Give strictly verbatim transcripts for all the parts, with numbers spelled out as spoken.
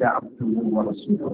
عبده ورسوله.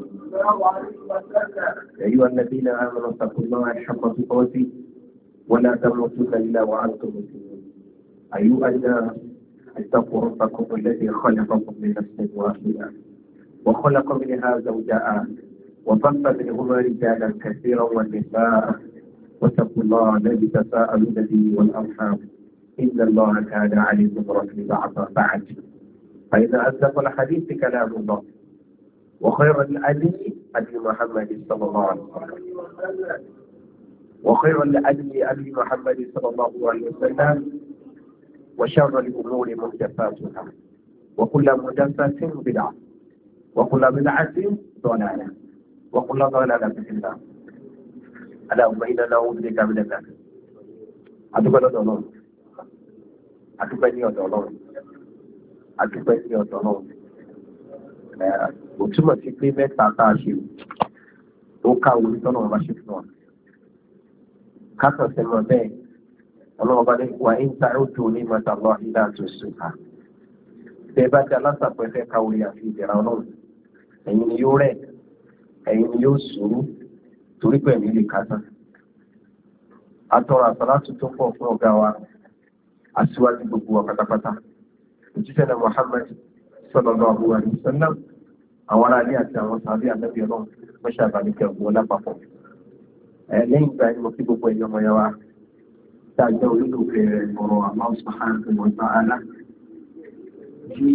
يا أيها الذين آمنوا اتقوا الله حق تقاته ولا تموتن إلا وأنتم مسلمون. أيها الناس اتقوا ربكم الذي خلقكم من نفس واحدة وخلق منها زوجها وبث منهما رجالا كثيرا ونساء واتقوا الله الذي تساءلون به والأرحام إن الله كان عليكم رقيبا. بعد فإن أصدق الحديث كلام الله وخير الهدي هدي محمد صلى الله عليه وسلم وخير الهدي هدي محمد صلى الله عليه وسلم وشر الأمور محدثاتها وكل محدثة بدعة وكل بدعة ضلالة وكل ضلالة في النار. اللهم إنا نعوذ بك من النار. adúpẹ́ lọ́dọ̀ Ọlọ́run adúpẹ́ ní ọ̀dọ̀ Ọlọ́run adúpẹ́ ní ọ̀dọ̀ Ọlọ́run ẹ̀ ò túmọ̀ sí pé mẹ́ta tá a ṣe ó ká orí tọ́nà ọba ṣe fún wa kásán sẹ́mọ̀ bẹ́ẹ̀ Ọlọ́run ọba ní wà ń ta ojú ní mọ́tàlọ́ ìdá tó sùn ká bẹ́ẹ̀ bá jẹ́ alásàpẹ́fẹ́ ká orí àfi ìdẹ̀ra Ọlọ́run ẹ̀yin ni yóò rẹ̀ ẹ̀yin ni yóò sùúrù torí pé ẹ̀mí lè kásán. Atọ́rọ àsàlátù tó pọ̀ fún ọ̀gá wa aṣíwájú gbogbo wa pátápátá òjíṣẹ́ náà Muhammad sallallahu alaihi wasallam àwọn ará ilé àti àwọn sàbí ànábì Ọlọ́run mọ́ṣẹ́ àbáníkẹ́ ògbó lápapọ̀. ẹ lẹ́yìn ìgbà ni mo fi gbogbo ẹ̀yọ́ ọmọ yẹn wa tá a jẹ́ olólùfẹ́ ọ̀rọ̀ Allah subhanahu wa ta'ala tí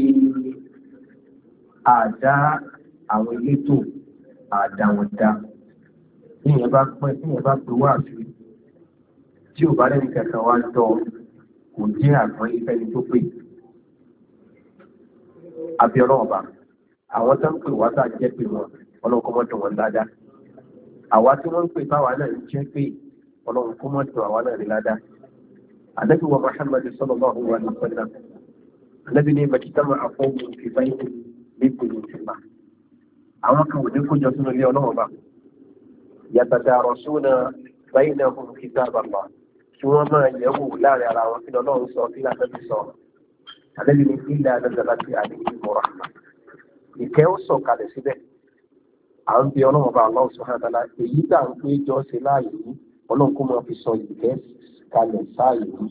àdá àwọn elétò àdá wọn dá níyẹn bá pẹ́ níyẹn bá pè wá àfi tí ò bá lẹ́nu kẹta wá tọ́ kò jẹ́ àgbọn ìfẹ́ni tó pè abiola ọba àwọn tó ń pè wá tá jẹ́ pé wọn ọlọ́run kọ́ mọ́tò wọn dáadáa àwa tí wọ́n ń pè báwa náà ń jẹ́ pé ọlọ́run kọ́ mọ́tò àwa náà rí ládàá. ànábì wa Muhammad sallallahu alaihi wasallam ànábì ní bàkítàmà àfọwọ́ ìfẹ́ nípìnlẹ̀ ìfìmá àwọn kan ò ní kójọ sínú ilé ọlọ́run ọba yatadarasuna bainahum kitab Allah kí wọ́n máa yẹ̀wò láàrin ara wọn kí lọ́lọ́run sọ kí lànàbí sọ àlẹ́bí ní ilẹ̀ àdàdàlá ti àdéhùn ìmọ̀ràn ìkẹ́ ó sọ kalẹ̀ síbẹ̀ à ń bí ọlọ́run bá Allah subhanahu wa ta'ala èyí tá à ń pé jọ ṣe láàyè yìí ọlọ́run kó máa fi sọ ìkẹ́ kalẹ̀ sáàyè yìí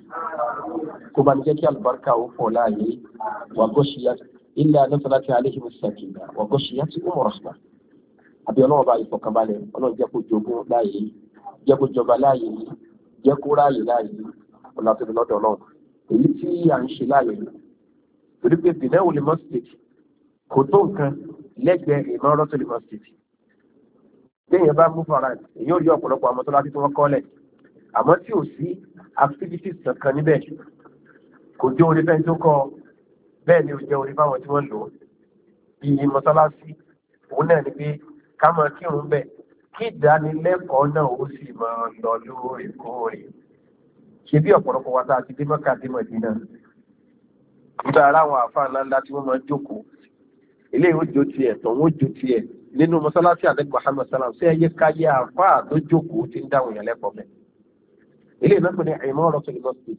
kó bá ní jẹ́ kí àlùbáríkà ó pọ̀ láàyè wà gọ́ṣìyà ilẹ̀ àdàdàlá ti àdéhùn ìsàkìnà wà gọ́ṣìyà ti ìmọ̀ràn àbí ọlọ́run bá ìfọ̀kànbalẹ̀ ọlọ́run jẹ́ kó jogún láàyè yìí jẹ́ kó jọba láàyè yìí jẹ́ kó ráàyè láàyè yìí ọ̀nà tó lọ́dọ̀ náà èyí tí à ń ṣe láàyè yìí torí pé bìnẹ́ ò lè mọ́ stéètì kò tó nǹkan lẹ́gbẹ̀ẹ́ ìmọ̀ràn tó lè mọ́ stéètì téèyàn bá mú fara èyí ò rí ọ̀pọ̀lọpọ̀ àmọ́ tó láti tí wọ́n kọ́lẹ̀ àmọ́ tí ò sí activities kankan níbẹ̀ kò jẹ́ orí fẹ́ tó kọ́ bẹ́ẹ̀ ni ò jẹ́ orí fáwọn tí wọ́n lò bí mọ́sálásí òun náà ni pé ká máa kírun bẹ́ẹ̀ kí ìdánilẹ́kọ̀ọ́ náà ó sì máa lọ lóòrèkóòrè ṣe bí ọ̀pọ̀lọpọ̀ wa tá a ti dé Mọ́kà dé Mọ̀dínà nígbà ara àwọn àfáà ńláńlá tí wọ́n máa ń jókòó eléyìí ó jó tiẹ̀ tó wọ́n jó tiẹ̀ nínú mọ́sálásí àdẹ́gbà Muhammad salam sí ẹyẹ káyé àfáà tó jókòó ti ń dáhùn yẹn lẹ́kọ̀ọ́ bẹ́ẹ̀ eléyìí náà pè ní imaratul masjid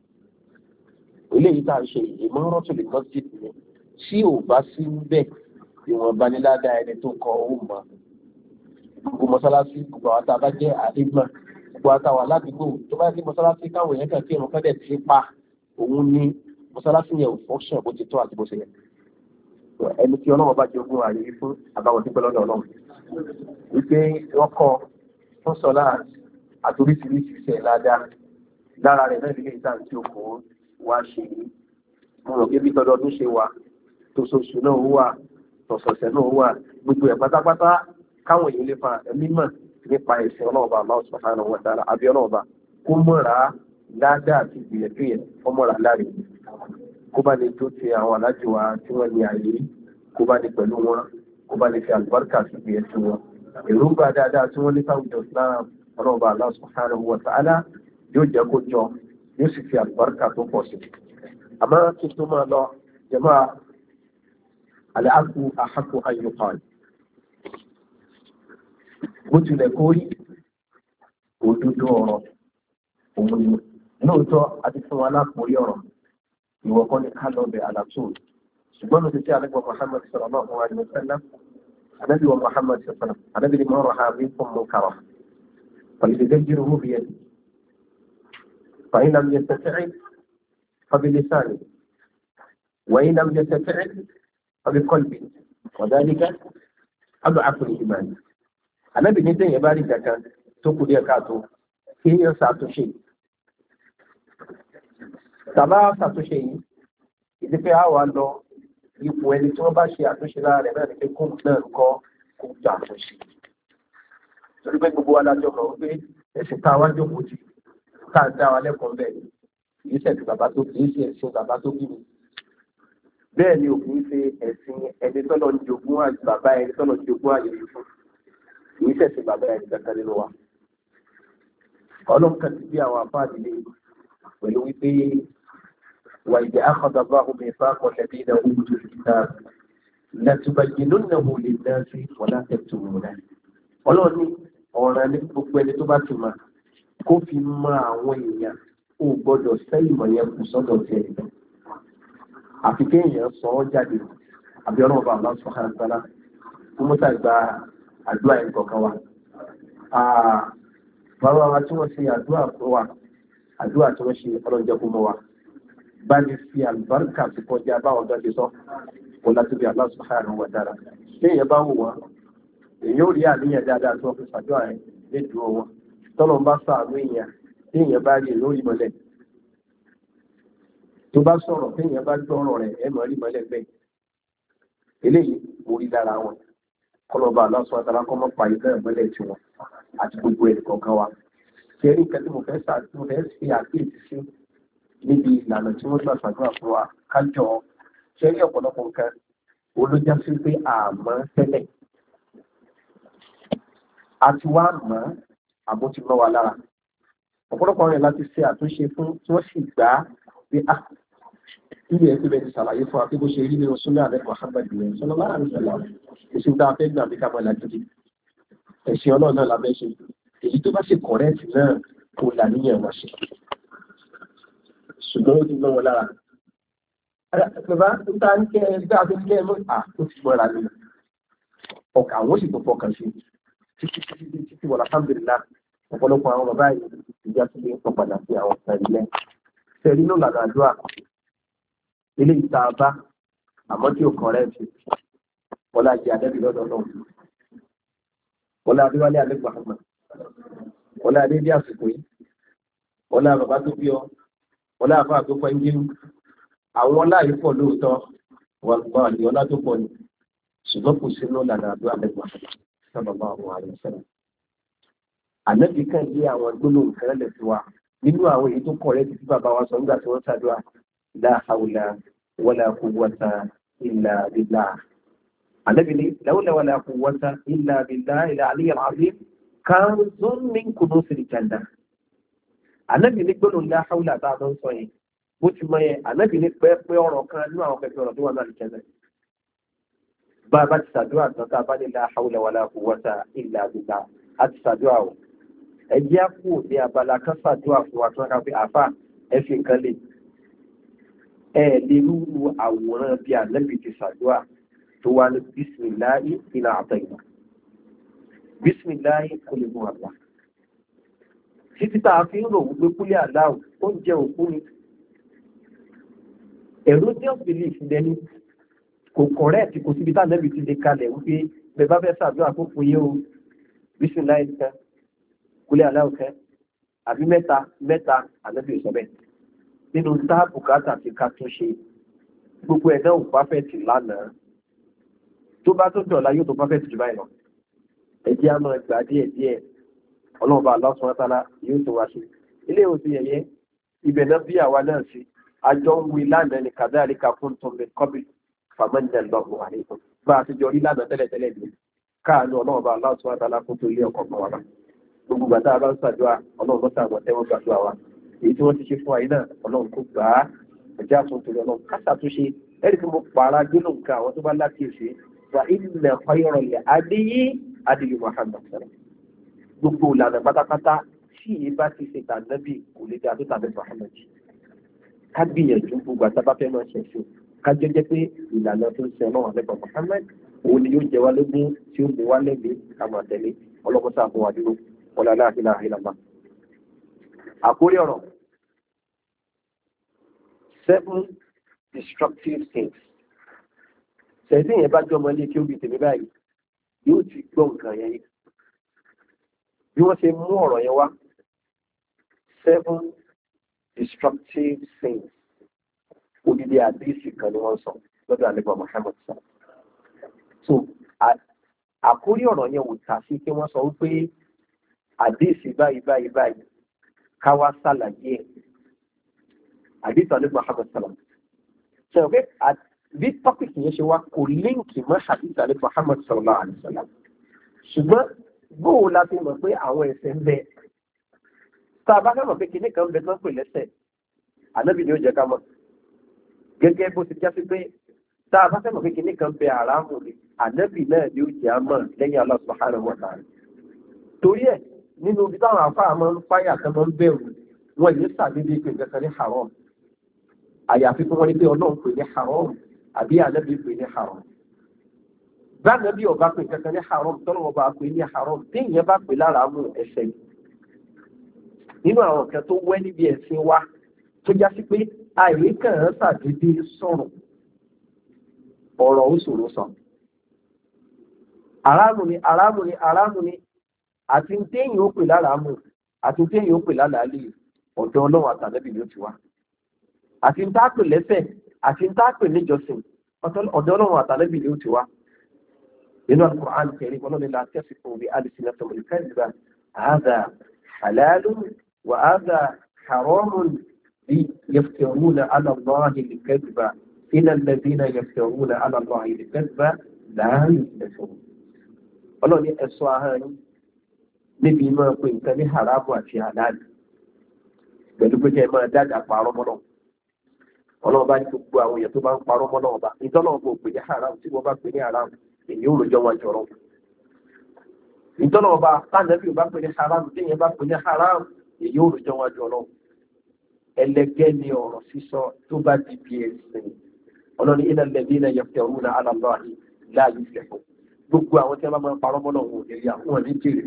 eléyìí tá a ṣe imaratul masjid ni tí ò bá sí bẹ́ẹ̀ ìwọ̀nba ní ládàá ẹni tó kọ ó mọ̀ gbogbo mọ́sálásí gbogbo àwọn tá a bá jẹ́ àdégbọ̀n gbogbo àtàwọn aládùúgbò tó bá ní mọ́sálásí káwọn èèyàn kàn kí ẹ̀rọ fẹ́dẹ̀ ti pa òun ní mọ́sálásí yẹn ò fọ́ṣẹ̀ bó ti tó àti bó ṣe yẹ. ẹni tí ọlọ́run bá jogún ààyè yìí fún àbáwọn tí pẹ́lọ́dọ̀ ọlọ́run wípé wọ́n kọ́ fún sọlá àtoríṣiríṣi iṣẹ́ ládàá lára rẹ̀ náà nílé ìtàn tí ó kò wá ṣe yìí mo rò pé bí tọdọọdún ṣe wà tòṣoṣù náà wà tọ̀sọ̀ọ̀sẹ̀ náà wà gbogbo ẹ̀ pátápátá káwọn èèyàn lè fa ẹ̀mí mọ̀ nípa ẹ̀sìn ọlọ́ọ̀bà Allah subhanahu wa ta'ala àbí ọlọ́ọ̀bà kó mọ̀ra dáadáa àti ìgbìyànjú yẹn kó mọ̀ra láre kó bá lè tó ti àwọn alájò wa tí wọ́n ní ààyè kó bá lè pẹ̀lú wọn kó bá lè fi àlùbáríkà sí ìgbìyànjú wọn èròǹgbà dáadáa tí wọ́n ní sáwùjọ Islam ọlọ́ọ̀bà Allah subhanahu wa ta'ala yóò jẹ́ kó jọ yóò sì fi àlùbáríkà tó pọ̀ sí. àmọ́ kí n tó máa lọ jẹ́mọ́ àlàáfù àhàkù ayọ̀kan bó tilẹ̀ kó rí òdodo ọ̀rọ̀ òun ni lóòótọ́ àti fún wa lápòrí ọ̀rọ̀ ìwọ kọ́ ni ká lọ bẹ̀ àlàtò ṣùgbọ́n ló ti tí alẹ́gbọ̀n Muhammad sallallahu alaihi wasallam anábì wa Muhammad sallallahu anábì ni mọ́ rọ̀ha mi fún mọ́ kàrọ̀ pẹ̀lú ìdẹ́jìrì owó bìyẹn فإن لم يستطع فبلسانه وإن لم يستطع فبقلبه وذلك أضعف الإيمان anábì ní tẹ́yìn bá rí kankan tó kù díẹ̀ káàtó kí yẹn ṣàtúnṣe tàbá ṣàtúnṣe yìí ìdí pé a wà lọ ipò ẹni tí wọ́n bá ṣe àtúnṣe lára rẹ̀ náà ní pé kóun náà kọ́ kó jà àtúnṣe torí pé gbogbo adájọ́ mọ̀ wípé ẹ̀sìn tá a wá jókòó tì ká dá wa lẹ́kọ̀ọ́ bẹ́ẹ̀ kì í ṣẹ̀sìn bàbá tó kì í ṣe ẹ̀sìn bàbá tó bí mi bẹ́ẹ̀ ni òkú ń ṣe ẹ̀sìn ẹni tọ́lọ́ ní jogún àti bàbá ẹni tọ́lọ́ ní jogún àyè fún kì í ṣẹ̀sìn bàbá ẹni kankan nínú wa ọlọ́run kan ti bí àwọn afáàdì lé pẹ̀lú wípé wà ìdí àkọ́dọ̀ bá omi ìfá kọ̀ọ̀lẹ̀ bí iná ojú ìta lẹ́tùbàjì lónìí náà lè dá sí wọ́n láti tù wọ́n rẹ̀ ọlọ́run ní ọ̀ràn ní gbogbo ẹni tó bá ti mọ̀ kó fi mọ àwọn èèyàn ó gbọ́dọ̀ sẹ́yìn mọ̀ yẹn kù sọ́dọ̀ tiẹ̀ nìkan àfi kéèyàn sọ ọ́ jáde àbí ọlọ́run bá Allah subhanahu wa ta'ala kó mọ́tà gba àdúrà yẹn kọ̀ọ̀kan wa. bàbá wa tí wọ́n ṣe àdúrà fún wa àdúrà tí wọ́n ṣe ọlọ́njẹ́ kó mọ́ wa bá ní fi àlùbáríkà sí kọjá báwọn ọ̀dọ́ ti sọ kó láti bí Allah subhanahu wa ta'ala kéèyàn bá wù wọ́n èyí ò rí àníyàn dáadáa tí wọ́n fi ṣàdúrà yẹn lé dúró wọn tọ́lọ̀ ń bá sàánú èèyàn téèyàn bá rí lórí mọ́lẹ̀ tó bá sọ̀rọ̀ téèyàn bá gbọ́rọ̀ rẹ̀ ẹ mọ̀ rí mọ́lẹ̀ bẹ́ẹ̀ eléyìí orí dára wọn kọlọ́ba aláṣọ àtàrà kọ́ mọ́ pààyè bẹ́ẹ̀ mọ́lẹ̀ tí wọn àti gbogbo ẹ̀ kọ̀ọ̀kan wa kẹrí nǹkan tí mo fẹ́ sà tí mo fẹ́ ṣe àkíyèsí sí níbi ìlànà tí wọ́n ṣàṣàdúrà fún wa kájọ kẹrí ọ̀pọ̀lọpọ̀ nǹkan olójá sí pé àmọ́ tẹ́lẹ̀ àti wá mọ́ àbó ti mọ́ wa lára ọ̀pọ̀lọpọ̀ rẹ̀ láti ṣe àtúnṣe fún tí wọ́n sì gbá pé à ilé ẹ̀ tó bẹ̀ ti ṣàlàyé fún wa pé bó ṣe rí nínú súnmọ́ àlẹ́kọ̀ọ́ àbàdì rẹ̀ sọ́nà láàrin ìṣẹ̀lẹ̀ èsì tá a fẹ́ gbà bí ká mọ̀ láti ẹ̀sìn ọlọ́run náà lábẹ́ ṣe èyí tó bá ṣe kọ̀rẹ́ẹ̀tì náà kò là níyàn wá ṣe ṣùgbọ́n ó ti mọ́ wọn lára bàbá tó ta ń kẹ́ ẹgbẹ́ àti ilé ẹ̀mọ́ à ó ti mọ́ra nínú ọkà àwọn sì tó fọkàn sí títí títí títí wọ̀lá sábìrìlá ọ̀pọ̀lọpọ̀ àwọn bàbá yìí ìjà tó lè pọ̀ padà sí àwọn ọ̀sán ilẹ̀ tẹ̀lé ló lànà àdúrà ilé ìta bá àmọ́ tí ó kọ̀rẹ́ẹ̀tì wọlá jẹ́ àdẹ́bì lọ́dọ̀ náà wọlá adéwálé alẹ́gbà àmà wọlá adédé àsìkò yìí wọlá bàbá tó bí ọ wọlá àfá àtọ́fọ́ ẹnjínú àwọn ọlá yìí pọ̀ lóòótọ́ wọn gbọ́ àdé ọlá tó pọ̀ ní ṣùgbọ́n kò sí ló lànà àdúrà alẹ́gbà sábàbá àwọn àrẹ sẹ́nà àlẹ́bí kan lé àwọn gbólóhùn kan lẹ̀ sí wa nínú àwọn èyí tó kọ̀rẹ́ẹ̀tì tí bàbá wa sọ nígbà tí wọ́n ṣàdúrà la hawla wala quwwata illa billah النبي لولا ولا قوة إلا بالله العلي العظيم كنز من كنوز الجنة النبي يقول لا حول بعد صحيح bó ti mọ yẹn ànábì ní pẹ́ẹ́pẹ́ ọ̀rọ̀ kan nínú àwọn pẹ́ẹ́pẹ́ ọ̀rọ̀ tó wà náà nìkẹ́lẹ̀ bá a bá ti ṣàdúrà tán tá a bá ní la hawla wala quwwata illa billah a ti ṣàdúrà o ẹjẹ́ àpò ní abala kan ṣàdúrà fún wa tó ká pé àfà ẹ fi nǹkan lè ẹ lè rúru àwòrán bí ànábì ti ṣàdúrà tó wá ní bísmìláì iná àtẹ̀yìnà bísmìláì kò lè mú àlá títí tá a fi ń rò wípé kúlẹ̀ aláwọ̀ ó ń jẹ òkú ni erroneous belief lẹ́ni kò correct kò síbi tá nẹ́bí ti lè kalẹ̀ wípé bẹ́ẹ̀ bá fẹ́ ṣàdúrà kó fún yé o bísmìláì kan kúlẹ̀ aláwọ̀ kan àbí mẹ́ta mẹ́ta ànábì sọ bẹ́ẹ̀ nínú táàbù káàtà ti ká tún ṣe gbogbo ẹ̀ náà ò perfect lánàá tó bá tó dọ̀la yóò tó bá fẹ́ tìjú báyìí lọ ẹjẹ́ á máa gbà díẹ̀ díẹ̀ ọlọ́run bá Allah subhanahu wa ta'ala yóò tó wá sí ilé òsì yẹ̀yẹ́ ibẹ̀ náà bí àwa náà sí àjọ ń wí lánàá ní kadhalika kuntum min qabl famanna Allahu alaykum bá a ti jọ rí lánàá tẹ́lẹ̀ tẹ́lẹ̀ ní káàánú ọlọ́run bá Allah subhanahu wa ta'ala kó tó ilé ọkọ̀ kan wa bá gbogbo gbàtà bá ń ṣàdúrà ọlọ́run lọ́sà àwọn tẹ́wọ́n gbàdúrà wa èyí tí wọ́n ti ṣe fún àyín náà ọlọ́run kó gbà á ẹ̀jẹ̀ àtúntò ọlọ́run kásàtúnṣe ẹ̀rí tí mo pààrà gbélò nǹkan àwọn tó bá láti èsì fa ilẹ̀ ọ̀yọ̀rọ̀ lẹ̀ adéyé adéyé Muhammad sọ̀rọ̀ gbogbo ìlànà pátápátá tí èyí bá ti ṣe tànàbì kò lè dá tó tàbí Muhammad ká gbìyànjú gbogbo àtàbá fẹ́ máa ṣe fún ká jẹ́jẹ́ pé ìlànà tó ń ṣe ọlọ́run àlẹ́gbà Muhammad òun ni yóò jẹ wá lógún tí ó mú wá lẹ́gbẹ̀ẹ́ ká máa tẹ̀lé ọlọ́mọta àbọ̀ wà dúró wọlé aláàfin àhìlàmà. àkórí ọ̀rọ̀ seven destructive things. ṣẹ̀dí yẹn bá jọmọ ilé kí ó bí tèmi báyìí yóò ti gbọ́ nǹkan yẹn yìí bí wọ́n ṣe mú ọ̀rọ̀ yẹn wá seven destructive things odidi àdéhìsì kan ni wọ́n sọ lọ́dọ̀ àlẹ́gbà Muhammad sọ. so àkórí ọ̀rọ̀ yẹn wò tà sí kí wọ́n sọ wípé àdéhìsì báyìí báyìí báyìí káwá sàlàyé ẹ̀ àdéhìsì àlẹ́gbà Muhammad sàlàm. sọ pé bí tọ́pìkì yẹn ṣe wá kò líǹkì mọ́ àdéhìsì àlẹ́gbà Muhammad sallallahu alaihi wasallam ṣùgbọ́n bóò la fi mọ̀ pé àwọn ẹ̀ṣẹ̀ ń bẹ tá a bá fẹ́ mọ̀ pé kinní kan ń bẹ tó ń pè lẹ́ṣẹ̀ ànábì ni ó jẹ́ ká mọ̀ gẹ́gẹ́ bó ti já sí pé tá a bá fẹ́ mọ̀ pé kinní kan bẹ àràmù ni ànábì náà ni ó jẹ́ àmọ́ lẹ́yìn Allah subhanahu wa ta'ala. torí ẹ̀ nínú ibi táwọn afáà máa ń fáyà kan máa ń bẹ̀rù wọn yìí sàdédé pé nǹkan kan ní haram àyàfi fún wọn ní pé ọlọ́run pè ní haram àbí ànábì pè ní haram. báńgá bí ọba pè kankan ní haram tọ́lọ́ ọba pè ní haram téèyàn bá pè lára mú ẹsẹ̀ yìí nínú àwọn kan tó wẹ́ níbi ẹ̀sìn wa tó já sí pé àìrí kàn án ṣàdédé sọ̀rọ̀ ọ̀rọ̀ ó ṣòro sọ. aráàmù ni aráàmù ni aráàmù ni àti téèyàn ó pè lára mú àti téèyàn ó pè lálàálì ọ̀dọ̀ ọlọ́run àtàlẹ́bì ló ti wá àti ń tá pè lẹ́sẹ̀ àti ń tá pè níjọsìn ọ̀dọ̀ ọlọ́run àtàlẹ́bì ló ti wá. nínú Al-Qur'an Al-Karim ọlọ́run ní la tasifu bi alsinatikum al-kadhiba hadha halalun wa hadha haramun يفترون على الله الكذب إلى الذين يفترون على الله الكذب لا يفلحون. Ọlọ́run ní ẹ̀sọ́ ahọ́n yín níbi máa pe nǹkan ní haramu àti halali pẹ̀lú pé kẹ́ ẹ máa dáadáa parọ́ mọ́ náà. Ọlọ́run bá ní gbogbo àwọn èèyàn tó bá ń parọ́ mọ́ náà ọba ìtọ́lọ́run kò pè ní haram tí wọ́n bá pè ní haram èyí ò rojọ́ wọn jọ̀rọ̀. Ìtọ́lọ́run bá tánàbí ò bá pè ní haram tí èèyàn bá pè ní haram èyí ò rojọ́ wọn jọ̀rọ̀. ẹlẹgẹ́ ni ọ̀rọ̀ sísọ tó bá di bí ẹ̀sìn ọlọ́ni iná lẹ́bí iná yaftaruna ala Allahi la yuflihun gbogbo àwọn tí wọ́n máa ń parọ́ mọ́ náà wò lè rí àwọn ní jèrè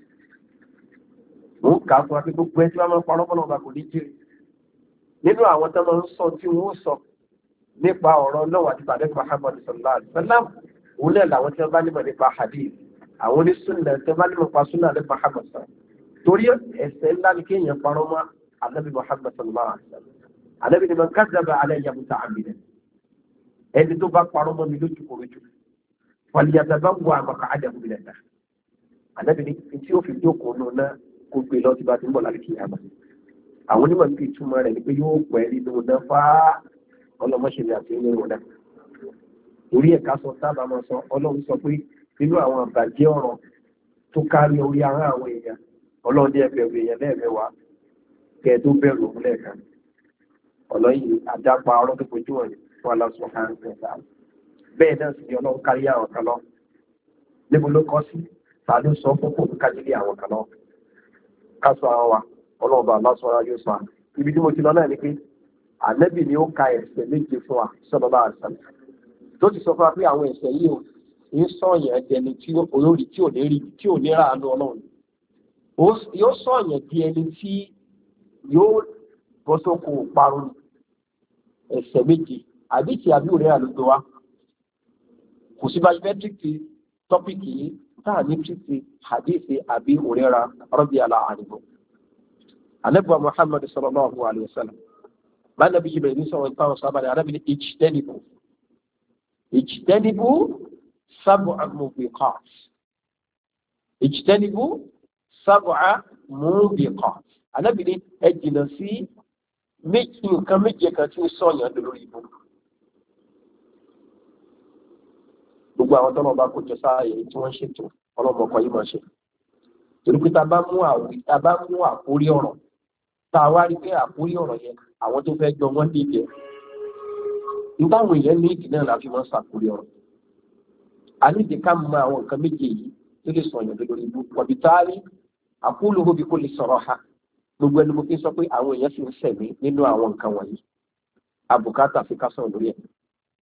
wọ́n kà á fún wa pé gbogbo ẹ tí wọ́n máa ń parọ́ mọ́ náà kò ní jèrè nínú àwọn tó máa ń sọ tí wọ́n sọ nípa ọ̀rọ̀ náà àti tàbí Muhammad sallallahu alaihi wasallam òun náà làwọn tí wọ́n bá nímọ̀ nípa hadith àwọn onísùnnà tí wọ́n bá nímọ̀ nípa súnà ní Muhammad torí ẹ̀ṣẹ̀ ńlá ni kéèyàn parọ́ mọ́ النبي محمد صلى الله عليه وسلم النبي من كذب علي متعمدا ẹni tó bá parọ́ mọ́ mi lójú kòrójú فليتبوأ مقعده من النار ànábì ní tí ó fi jókòó nù náà kó gbé lọ tí bá ti ń bọ̀ láti kí àmà àwọn onímọ̀ ní ìtumọ̀ rẹ̀ ni pé yóò pẹ́ nínú náà fá ọlọ́mọṣẹ́lẹ̀ àti inú ìrọ̀dá orí ẹ̀ka sọ sábà máa sọ ọlọ́run sọ pé nínú àwọn àbàjẹ́ ọ̀rọ̀ tó kárí orí ara àwọn èèyàn ọlọ́run ní ẹgbẹ̀rún èèyàn lẹ́ẹ̀mẹ́wàá kẹ tó bẹ̀rù òun lẹ́ẹ̀kan ọlọ́yìn àdápa ọ̀rọ̀ tó fojú ọ̀rẹ́ fún aláṣọ àrùn bẹ́ẹ̀ náà sì ni ọlọ́run kárí àwọn kan lọ níbo ló kọ́ sí ta ló sọ fún kòkó kájílé àwọn kan lọ ká sọ àwọn wa ọlọ́run bá aláṣọ ara yóò sọ à ibi tí mo ti lọ náà ni pé ànẹ́bì ni ó ka ẹ̀ṣẹ̀ méje fún wa sọ́dọ̀ bá àṣà tó ti sọ fún wa pé àwọn ẹ̀ṣẹ̀ yìí ò ń sọ̀yàn ẹni tí olórí tí ò ní rí tí ò ní ráàánú ọlọ́run yóò sọ̀yàn di ẹni tí yóò bọ́ sókò parun ẹ̀ṣẹ̀ méje àbí tí àbí òrẹ́ àlùtò wa kò sí biometric tọ́pìkì yìí táà ní títí hadithi àbí òrẹ́ra rọ́bì aláàrùn alẹ́bùwa Muhammad sallallahu alaihi wasallam bá nàbí yìí bẹ̀rẹ̀ ní sọ̀rọ̀ ìpáwọn sábàdà arábìnrin ijtanibu ijtanibu sab'a mubiqat ijtanibu sab'a mubiqat alábìnrin ẹ jìnnà sí méjì nǹkan méje kan tí ó sọ̀yàn lórí ibú gbogbo àwọn tọ́lọ́ bá kójọ sáàyè tí wọ́n ṣètò ọlọ́mọkọ yìí máa ṣe torí pé ta bá mú àwí ta bá mú àkórí ọ̀rọ̀ tá a wá rí pé àkórí ọ̀rọ̀ yẹn àwọn tó fẹ́ jọ wọ́n dìde nígbàwọn èèyàn ní ìdí náà láti máa ń ṣàkórí ọ̀rọ̀ a ní ìdí ká mọ àwọn nǹkan méje yìí tó lè sọ̀yàn lórí ibú wọ̀bí táárí àkúlùhó bí kò lè sọ̀rọ̀ ha gbogbo ẹni mo fi sọ pé àwọn èèyàn sì ń sẹ̀mí nínú àwọn nǹkan wọ̀nyí àbùkátà fi ká sọ̀rọ̀ lórí ẹ̀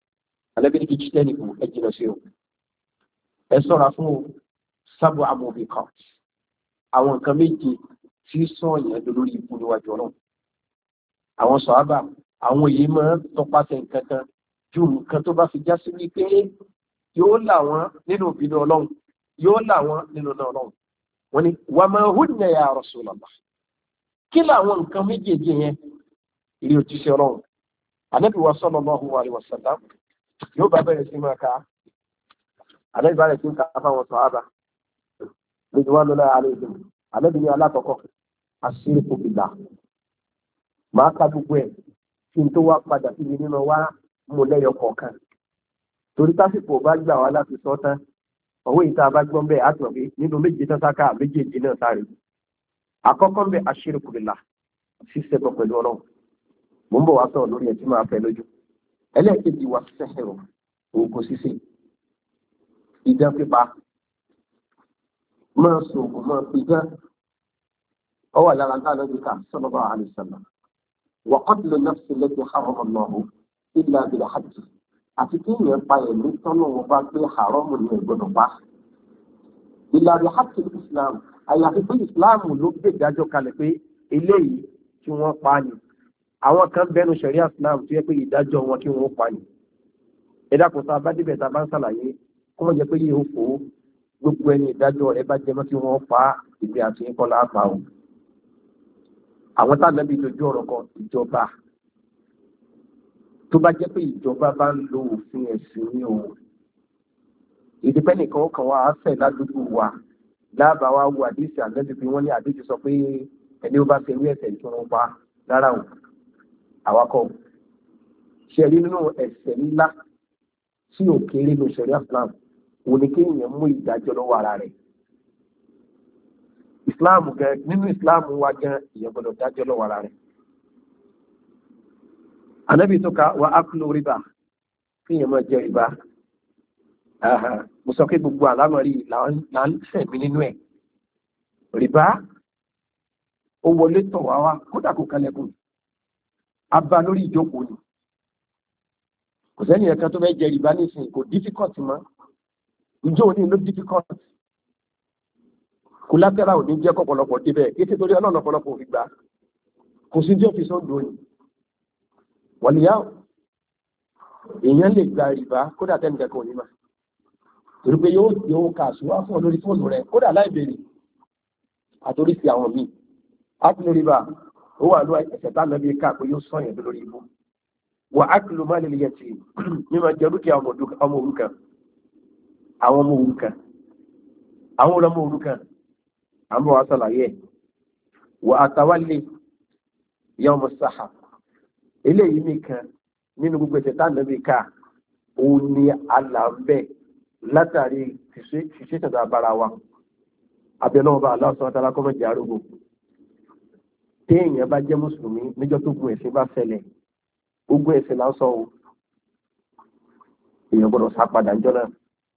Ànábì ní kí tẹ́lẹ̀ kù ẹ jìnà sí o ẹ sọ́ra fún o sábò amòbí kan àwọn nǹkan méje tí sọ̀yàn lórí ikú níwájú ọlọ́run àwọn sọ̀hábà àwọn èyí máa ń tọpasẹ̀ nǹkan kan ju nǹkan tó bá fi já sí wípé yóò là wọ́n nínú ìbínú ọlọ́run yóò là wọ́n nínú náà ọlọ́run wọ́n ní wà máa hunna ya Rasulullah kí làwọn nǹkan méjèèjì yẹn ilé òjíṣẹ́ ọlọ́run Ànábì wa sallallahu alaihi wasallam yóò bá bẹ̀rẹ̀ sí máa ka Ànábì bá rẹ̀ sí ń ka fáwọn sọ̀hábà lójú wa lọ́la àlejò Ànábì ní alákọ̀ọ́kọ́ àṣírìkù billah máa ka gbogbo ẹ̀ kí n tó wá padà sí mi nínú wá mú lẹ́yọ kọ̀ọ̀kan torí tásìkò bá gbà wá láti sọ tán ọ̀wọ́ ìta bá gbọ́n bẹ́ẹ̀ àtọ̀ pé nínú méje tán sáká méjèèjì náà sáré àkọ́kọ́ ń bẹ àṣírìkù billah ṣíṣẹ́ bọ̀ pẹ̀lú ọlọ́run mo ń bọ̀ wá sọ̀rọ̀ lórí ẹ̀ tí máa fẹ́ lójú ẹlẹ́ẹ̀kejì wà sẹ́hẹ̀rọ̀ òkò ṣíṣe ìdán pípa máa sọ̀kò máa pidán ọwọ́ àlára ńlá lọ́dún ká sallallahu alaihi wasallam wa qatlu nafsi allati harrama Allahu illa bil haqq àti kí èèyàn pa ẹ̀mí tọ́nà wọn bá gbé haramu ní ẹ̀gbọ́dọ̀ pa illa bil haqq Islam àyàfi pé Islam ló gbé ìdájọ́ kalẹ̀ pé eléyìí tí wọ́n pa ni àwọn kan bẹnu ṣẹ̀ríà Islam tó yẹ pé ìdájọ́ wọn kí wọ́n pa ni ẹ̀dá kò sá abádìbẹ̀ tá a bá ń ṣàlàyé kó wọ́n jẹ́ pé yìí ó fò ó gbogbo ẹni ìdájọ́ ẹ bá jẹmọ́ kí wọ́n pa ìgbé àti ìkọlá àpá o àwọn táwọn ẹbí dojú ọ̀rọ̀ kan ìjọba tó bá jẹ́ pé ìjọba bá ń lo òfin ẹ̀sìn ní o ìdípẹ́ nìkan kan wá fẹ̀ ládùúgbò wa láàbà wa wo àdéhìsì àlẹ́bí pé wọ́n ní àdéhìsì sọ pé ẹni ó bá ṣe ewé ẹ̀ṣẹ̀ tí wọ́n pa rárá o àwakọ̀ ṣe rí nínú ẹ̀ṣẹ̀ ńlá tí ò kéré ló ṣẹ̀rí Islam òun ni kéèyàn mú ìdájọ́ lọ́wọ́ ara rẹ̀ Islam gan nínú Islam wa gan ìyẹn gbọ́dọ̀ dájọ́ lọ́wọ́ ara rẹ̀ Ànábì tó ka wa aklu riba kéèyàn máa jẹ riba mo sọ pé gbogbo àlámọ̀rí là ń fẹ̀mí nínú ẹ̀ riba ó wọlé tọ̀ wá wá kódà kò kalẹ̀kùn abá lórí ìjókòó ni kò sẹ́ni ẹ̀kan tó fẹ́ jẹ riba nísìnyí kò difficult mọ́ ìjọ òní ló difficult kò látẹ́ra òní jẹ́ kọ̀pọ̀lọpọ̀ débẹ̀ kété torí ọlọ́run ọ̀pọ̀lọpọ̀ òfin gbà kò sí jẹ́ òfin sọ́dọ̀ ni wọ́n níyà èèyàn lè gba riba kódà tẹ́ni kẹ́kọ̀ọ́ òní mà torí pé yóò yóò kà àṣùwá fún ọ lórí fóònù rẹ kódà láì béèrè àtòrí sí àwọn míì ákìlú riba ó wà lóyè ẹ̀sẹ̀ tá lọ́bí ká pé yóò sọ̀yìn lórí ibú wà ákìlú má lè yẹ ti mímọ jẹ dúkìá ọmọ òrukàn àwọn ọmọ òrukàn àwọn ọmọ òrukàn àmọ́ wa sàlàyé wà àtàwálé yawm as-sahab eléyìí nìkan nínú gbogbo ẹ̀sẹ̀ tá lọ́bí ká òun ni àlàbẹ̀ látàrí ṣiṣẹ́ tẹ̀dọ̀ àbára wa abẹ́lọ́wọ́ bá Allah subhanahu wa ta'ala kọ́mọ̀ jẹ́ àrógò téèyàn bá jẹ́ mùsùlùmí níjọ́ tó gun ẹ̀sìn bá ṣẹlẹ̀ ogun ẹ̀sìn lásán o èèyàn gbọ́dọ̀ sá padà níjọ́ náà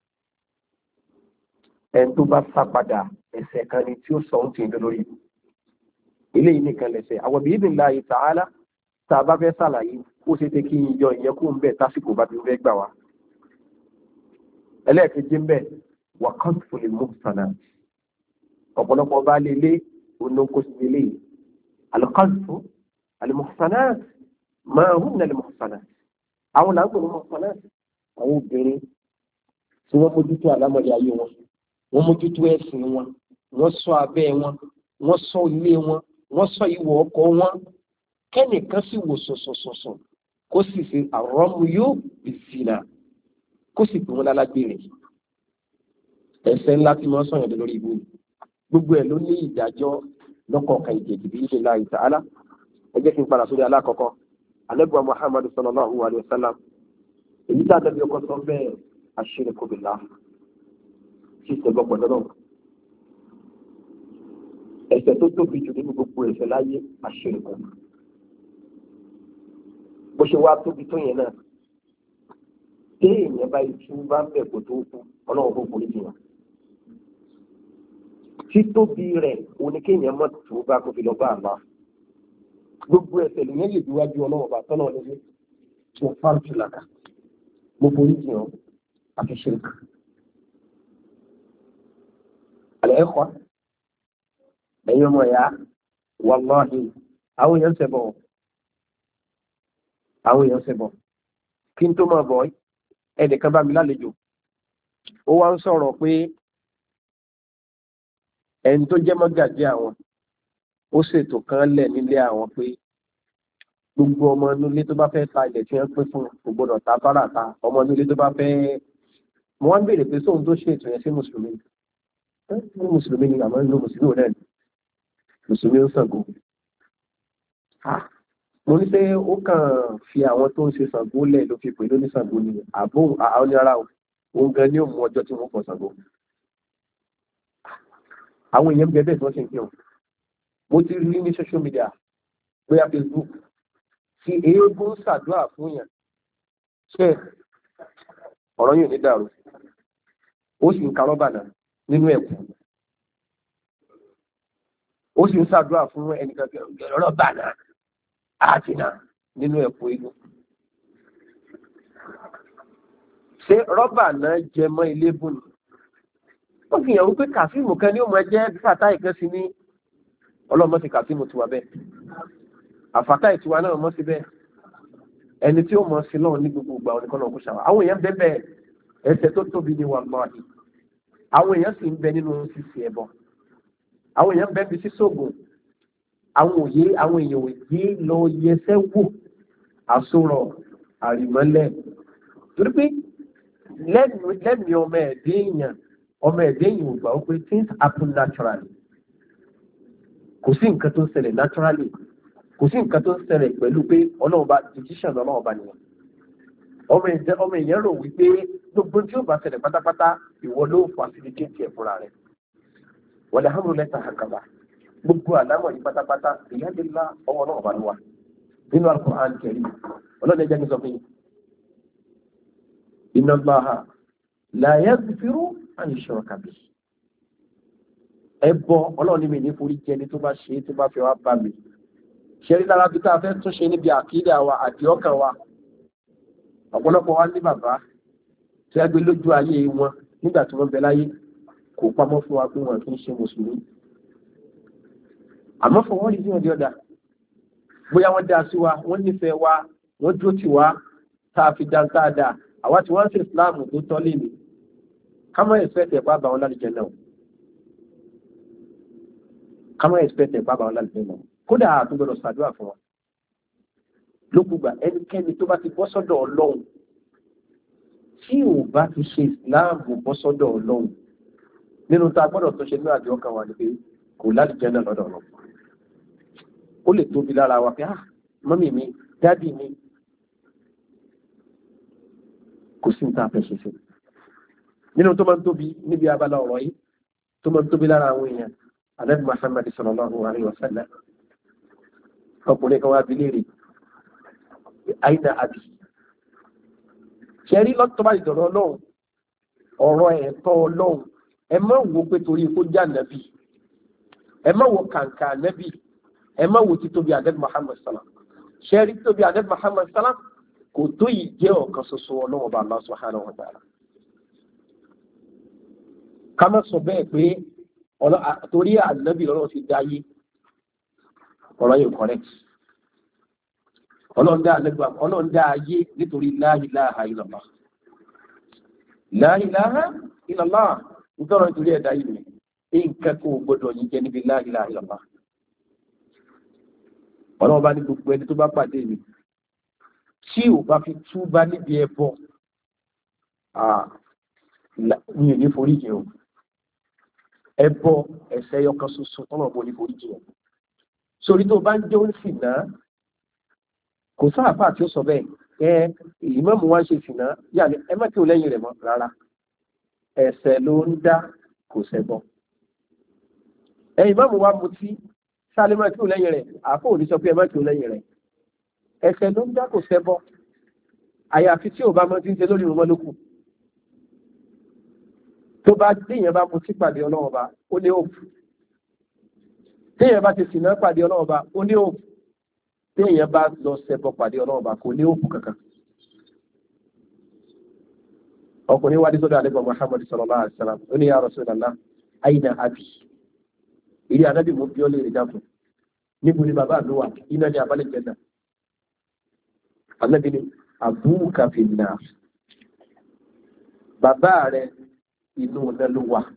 ẹni tó bá sá padà ẹ̀ṣẹ̀ kan ni tí ó sọ ń tì í lórí eléyìí nìkan lẹ̀ṣẹ̀ àwọn bí idhnillahi ta'ala tá a bá fẹ́ ṣàlàyé ó ṣe tẹ́ kí yọ ìyẹn kó ń bẹ̀ tásìkò bá ti fẹ́ gbà wá ẹlẹ́ẹ̀kejì ń bẹ̀ wà kọ́ńtù lè mú sànà ọ̀pọ̀lọpọ̀ bá lè lé onókó sí ilé yìí alqadfu almuhsanat ma hunna almuhsanat àwọn làǹkó ní muhsanat àwọn obìnrin tí wọ́n mójútó àlámọ̀rí ayé wọn wọ́n mójútó ẹ̀sìn wọn wọ́n ṣọ́ abẹ́ wọn wọ́n ṣọ́ ilé wọn wọ́n ṣọ́ ìwọ̀ ọkọ wọn kẹ́nìkan sì wò sọ̀sọ̀sọ̀sọ̀ kó sì fi àrọ́mú yóò bìsìnà kó sì pè wọ́n lálágbèrè ẹ̀ṣẹ̀ ńlá tí wọ́n sọ̀yàn lórí ibú gbogbo ẹ̀ ló ní ìdájọ́ lọ́kọ̀ọ̀kan ìjẹ̀jì bí ìṣẹ̀lá ta'ala ẹ jẹ́ kí n padà sórí alákọ̀ọ́kọ́ alẹ́gbà Muhammadu sallallahu alaihi wasallam èyí tí a tẹ́lẹ̀ ọkọ̀ sọ bẹ́ẹ̀ ashirku billah sí ìṣẹ̀gbọ́ pẹ̀lú náà ẹ̀ṣẹ̀ tó tóbi jù nínú gbogbo ẹ̀ṣẹ̀ láyé ashirku bó ṣe wá tóbi tó yẹn náà téèyàn bá itú bá ń bẹ̀ kó tó kú ọlọ́run kó forí jìnnà títóbi rẹ̀ oníkéèyàn mọ̀ tó bá kó fi lọ bá àlá gbogbo ẹ̀ṣẹ̀ lèyàn lè díwájú ọlọ́run bá tọ́nà lórí tó fáńtì làkà mo borí jì ọ́ àfi ṣírkù. àlẹ́ ẹ̀kọ́ ẹ̀yin ọmọ ẹ̀yà wàláhì àwọn èèyàn ṣẹbọ àwọn èèyàn ṣẹbọ kí n tó máa bọ̀ ẹnìkan bá mi lálejò ó wá ń sọ̀rọ̀ pé ẹni tó jẹ́ mọ́gàjí àwọn ó ṣètò kan lẹ̀ nílé àwọn pé gbogbo ọmọ inúlé tó bá fẹ́ ta ilẹ̀ tí wọ́n pín fún kò gbọdọ̀ ta fárata ọmọ inúlé tó bá fẹ́ mo wá ń béèrè pé sóhun tó ṣètò yẹn sí mùsùlùmí ní mùsùlùmí ni àmọ́ inú mùsùlùmí ò náà ni mùsùlùmí ó Ṣàngó. mo ní pé ó kàn fi àwọn tó ń ṣe Ṣàngó lẹ̀ ló fi pè lóní Ṣàngó ni àbó àwọn oníra òun gan ni ó mú ọjọ́ tí wọ́n pọ̀ Ṣàngó. àwọn èèyàn bẹ́ẹ̀ bẹ́ẹ̀ tí wọ́n ṣe ń kí wọn mo ti rí ní social media bóyá Facebook tí eégún ṣàdúrà fún yàn ṣe ọ̀rọ̀ yìí ní dàrú ó sì ń ka rọ́bà náà nínú ẹ̀kú ó sì ń ṣàdúrà fún ẹnìkan rọ́bà náà àti náà nínú ẹ̀kú eégún. ṣé rọ́bà náà jẹ mọ́ ilé bùn ni ó fi hàn wípé kàfíìmù kan ní ó mọ ẹjẹ́ bí fàtà ìkẹ́sí ní ọlọ́mọ ti kàfíìmù tiwa bẹ́ẹ̀ àfàtà ìtiwa náà mọ́ sí bẹ́ẹ̀ ẹni tí ó mọ̀ sí lọ́wọ́ ní gbogbo ìgbà oníkan náà kó ṣàwà àwọn èèyàn bẹ́ẹ̀ bẹ́ẹ̀ ẹsẹ̀ tó tóbi ní wà máa ní àwọn èèyàn sì ń bẹ nínú sísè ẹbọ àwọn èèyàn bẹ́ẹ̀ bí sísògùn àwọn òye àwọn èèyàn òye lọ yẹsẹ́ wò àsọ̀rọ̀ àrìmọ́lẹ̀ torí pé lẹ́mìí ọmọ ẹ̀dẹ́ èèyàn ọmọ ẹ̀dẹ́ èèyàn ò gbà ó pé things happen naturally kò sí nǹkan tó ń ṣẹlẹ̀ naturally kò sí nǹkan tó ń ṣẹlẹ̀ pẹ̀lú pé ọlọ́run bá decision ọlọ́run bá nìyẹn ọmọ èèyàn ọmọ èèyàn rò wípé gbogbo tí ó bá ṣẹlẹ̀ pátápátá ìwọ ló facilitate ẹ̀ fúnra rẹ̀ wọlé hàmúrú lẹ́tà àkàbà gbogbo àlámọ̀ yìí pátápátá ìyá lè lá ọwọ́ náà bá wà nínú Al-Qur'an Karim ọlọ́run ẹ̀jẹ̀ ní sọ fún yìí inna Allaha la yaghfiru an yushraka bihi ẹbọ ọlọ́run ní mi ní forí jẹni tó bá ṣe tó bá fẹ́ wá bá mi ṣẹ́rí lára bí tá a fẹ́ tún ṣe níbi àkídà wa àti ọkàn wa ọ̀pọ̀lọpọ̀ wa ní bàbá tí a gbé lójú ayé wọn nígbà tí wọ́n bẹ láyé kò pamọ́ fún wa pé wọn kì í ṣe mùsùlùmí àmọ́ fún wọn rí sí ọdí ọ̀dà bóyá wọ́n dá sí wa wọ́n nífẹ̀ẹ́ wa wọ́n dúró tì wá tá a fi dáńtá dáa àwa tí wọ́n ń ṣe ìsìláàmù tó tọ́ lé mi ká mọ́ expect ẹ̀ pa bá wọn lálejò náà ká mọ́ expect ẹ̀ pa bá wọn lálejò náà kódà àtúgbọ̀dọ̀ ṣàdúrà fún wa lókùgbà ẹnikẹ́ni tó bá ti bọ́ sọ́dọ̀ ọlọ́run tí ò bá ti ṣe ìsìláàmù bọ́ sọ́dọ̀ ọlọ́run nínú tá a gbọ́dọ̀ tó ṣe ní àjọ ọkàn wa ni pé kò lálejò náà lọ́dọ̀ ọlọ́run ó lè tóbi lára wa pé ah mọ́mì mi dádì mi kò sí nǹkan àfẹ́ ṣe sí nínú tó máa ń tóbi níbi abala ọ̀rọ̀ yìí tó máa ń tóbi lára àwọn èèyàn Ànábì Muhammad sallallahu alaihi wasallam ọkùnrin kan wá bí léèrè àìdá àbí ṣẹ́rí lọ́tọ́ bá ìdọ̀rọ̀ ọlọ́run ọ̀rọ̀ ẹ̀tọ́ ọlọ́run ẹ má wo pé torí kó já nàbì ẹ má wo kàǹkà nàbì ẹ má wo títóbi Ànábì Muhammad sallam ṣẹ́rí títóbi Ànábì Muhammad sallam kò tó yìí jẹ́ ọ̀kan ṣoṣo ọlọ́run bá Allah subhanahu wa ta'ala ká má sọ bẹ́ẹ̀ pé torí ànábì ọlọ́run ti dá yé ọ̀rọ̀ yóò correct ọlọ́run dá ànábì ọlọ́run dá ayé nítorí la ilaha illallah la ilaha illallah nítorí nítorí ẹ̀dá yìí ni nǹkan kó gbọdọ̀ yìí jẹ́ níbi la ilaha illallah ọlọ́run bá ní gbogbo ẹni tó bá pàdé mi tí ò bá fi túbá níbi ẹbọ mi ò ní foríjì o ẹbọ ẹ̀ṣẹ̀ yọkan ṣoṣo tọ́nà bó ní foríjì o sórí tó bá ń jẹ́ ó ń sì náà kò sáàpá tí ó sọ bẹ́ẹ̀ ẹ ìmáàmù wá ń ṣe sìnà yà ní ẹ má kí o lẹ́yìn rẹ̀ mọ́ rárá ẹ̀ṣẹ̀ ló ń dá kò ṣẹbọ ẹ ìmáàmù wá mutí sálẹ má kí o lẹ́yìn rẹ̀ àfọ òní sọ pé ẹ má kí o lẹ́yìn rẹ̀ ẹ̀ṣẹ̀ ló ń dá kò ṣẹbọ àyàfi tí ò bá mọ tí ń ṣe lórí ìrùmọ́ lókù tó bá téèyàn bá mutí pàdé ọlọ́run ọba ó ní òòfù téèyàn bá ti sìnà pàdé ọlọ́run ọba ó ní òòfù téèyàn bá lọ ṣẹbọ pàdé ọlọ́run ọba kò ní òòfù kankan ọkùnrin wá dé sọ́dọ̀ àlẹ́gbọ̀n Muhammad sallallahu alaihi wasallam ó ní ya Rasulullah aina abi ìrí anábì mú bí ó lè rí dáfún níbo ni bàbá mi wà iná ní abálẹ̀ jẹ́ náà anábì ni abuka fin nar bàbá rẹ̀ inú ọ̀nà ló wà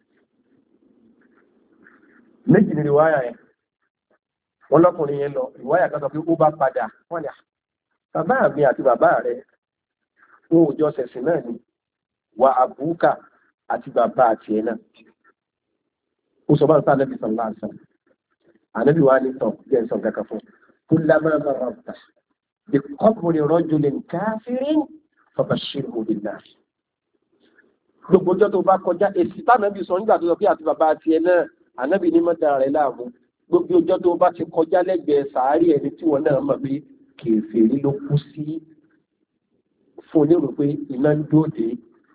méjì ní ìwáyà yẹn wọ́n lọ́kùnrin yẹn lọ ìwáyà kan sọ pé ó bá padà wọ́n ní bàbá mi àti bàbá rẹ̀ wọn ò jọ ṣẹ̀sìn náà ni wà àbúkà àti bàbá àti ẹ̀ náà ó sọ bá ń sá ànábì sallallahu alaihi wasallam ànábì wa ní tọ̀ bí ẹ̀ ń sọ kankan fún kullama mararta bi qabri rajulin kafirin fabashshirhu bin-nar gbogbo ọjọ́ tó bá kọjá èsì tánàbì sọ nígbà tó sọ pé àti bàbá àti ẹ̀ náà ànábì ní mọ́tà rẹ̀ láàmú gbogbo ọjọ́ tó bá ti kọjá lẹ́gbẹ̀ẹ́ sàárì ẹni tí wọ́n náà mọ̀ pé kèfèrí ló kú sí fún onírò pé iná ń dóde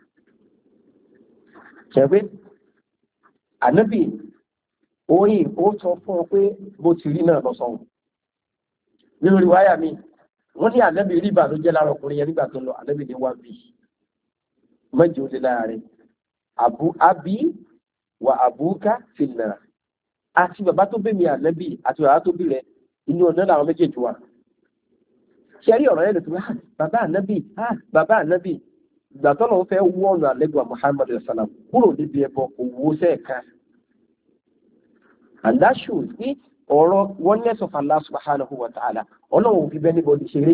ṣẹ̀wé ànábì orin ó sọ fún ọ pé bó ti rí náà lọ́sọ̀rọ̀ nínú ìwáyà mi wọ́n ní ànábì rí ìbànújẹ́ lára ọkùnrin yẹn nígbà tó lọ ànábì ní wá bí mẹ́jọ ó lé lára rẹ̀ àbú àbí wà àbúká fìlà àti bàbá tó bí mi ànábì àti bàbá tó bí rẹ̀ inú ọ̀nà làwọn méjèèjì wà ṣẹ́rí ọ̀rọ̀ yẹn lè tó ah bàbá ànábì ah bàbá ànábì ìgbà tó lọ́wọ́ fẹ́ wọ́ọ̀nù àlẹ́gbà Muhammad sallam kúrò níbi ẹbọ òwò sẹ́ẹ̀ka and that shows pé ọ̀rọ̀ oneness of Allah subhanahu wa ta'ala ọlọ́run òfin bẹ́ẹ̀ níbo ní ṣeré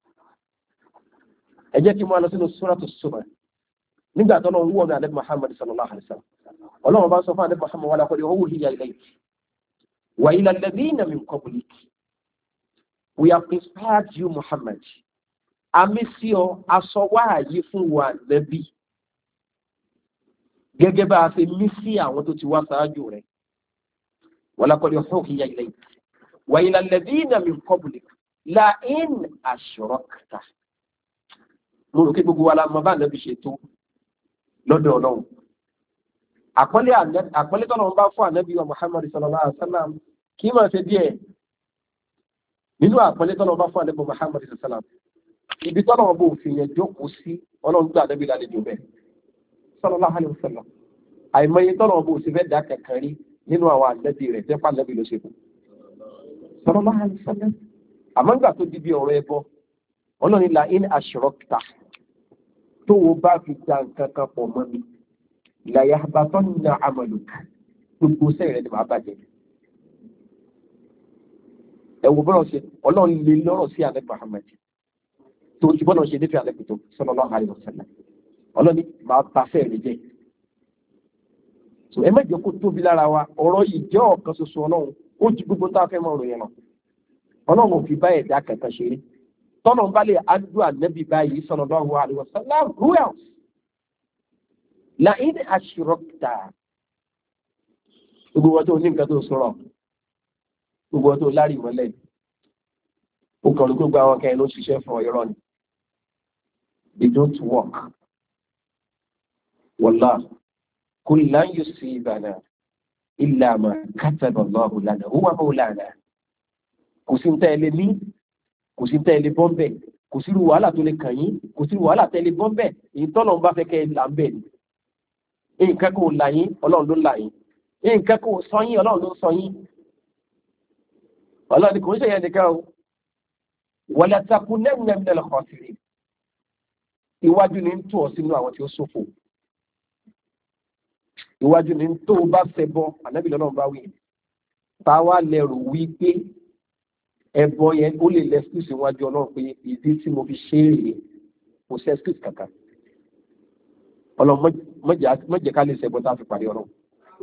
ẹ jẹ́ kí wọ́n lọ sínú suratu Zumar nígbà tó lọ́wọ́ wọ́ọ̀nù àlẹ́gbà Muhammad sallallahu alaihi wasallam ọlọ́run bá sọ fún àlẹ́gbà Muhammad wa laqad uhiya ilayka wa ila alladhina min qablik we have inspired you Muhammad àmì sí ọ aṣọ wáàyí fún wa Nábì gẹ́gẹ́ bá a ṣe mí sí àwọn tó ti wá ṣáájú rẹ̀ walaqad uhiya ilayka wa ila alladhina min qablik la in ashrakta mo rò pé gbogbo wa la mọ̀ bá Nábì ṣe tó lọ́dọ̀ Ọlọ́run àpọ́lé tọ́lọ́run bá fún Ànábì wa Muhammad sallallahu alaihi wasallam kí máa ṣe díẹ̀ nínú àpọ́lé tọ́lọ́run bá fún Ànábì Muhammad sallallahu alaihi wasallam ibi tọ́lọ́run bó fi yẹn jókòó sí Ọlọ́run gbà Ànábì lálejò bẹ́ẹ̀ sallallahu alaihi wasallam àìmọye tọ́lọ́run bó sì fẹ́ dá kankan rí nínú àwọn Ànábì rẹ̀ tẹ́pà Ànábì ló ṣe kù sallallahu alaihi wasallam àmọ́ nígbà tó di bí ọ̀rọ̀ ẹbọ Ọlọ́run la in ashrakta tó wo bá fi dá nǹkan kan pọ̀ mọ́ mi la yahbatanna amaluka gbogbo sẹ́yìn rẹ̀ ni màá bàjẹ́ ẹ̀wọ̀n bọ́lá ṣe Ọlọ́run lè lọ́rọ̀ sí Ànábì Muhammad tó ti bọ́lá ṣe nífẹ̀ẹ́ Ànábì tó sallallahu alaihi wasallam Ọlọ́run máa bá fẹ́ rẹ̀ jẹ́ so ẹ má jẹ́ kó tóbi lára wa ọ̀rọ̀ yìí jẹ́ ọ̀kan ṣoṣo Ọlọ́run ó ju gbogbo tá a fẹ́ mọ̀ ọ̀rọ̀ yẹn lọ Ọlọ́run ò fi bá ẹ̀dá kankan ṣeré tọ́nà ń bá lè adúlọ́ Ànábì báyìí sallallahu alaihi wasallam who else la in ashrakta gbogbo wọn tó ní nǹkan tó sọ̀rọ̀ gbogbo wọn tó lárí mọ́lẹ̀ ó kàn ló gbogbo àwọn kẹrin ló ṣiṣẹ́ fún ọ̀yọ́rọ̀ ni they don't work wallah kul lan yusibana illa ma kataba Allahu lana huwa mawlana kò sí ń tẹ́ ẹ lé ní kò sí ń tẹ́ ẹ lé bọ́m̀bẹ̀ kò sí irú wàhálà tó lè kàn yín kò sí irú wàhálà tẹ́ lé bọ́m̀bẹ̀ èyí tọ́lọ̀ ń bá fẹ́ kẹ́ ẹ là ń bẹ̀ ni nǹkan kò là yín Ọlọ́run ló là yín nǹkan kò sọ yín Ọlọ́run ló sọ yín Ọlọ́run kò ń ṣe yẹn nìkan o wala takunanna minal khasirin iwájú ni ń tó ọ sínú àwọn tí ó ṣòfò iwájú ni ń tó o bá fẹ́ bọ́ Ànábì lọ́nà bá wí táwa lẹ́rù wí pé ẹbọ yẹn ó lè lẹ́skúsì iwájú Ọlọ́run pé ìdí tí mo fi ṣe é rèé kò sí ẹskúsì kankan Ọlọ́run mọ̀jẹ̀ ká lè ṣẹbọ tá a fi parí Ọlọ́run.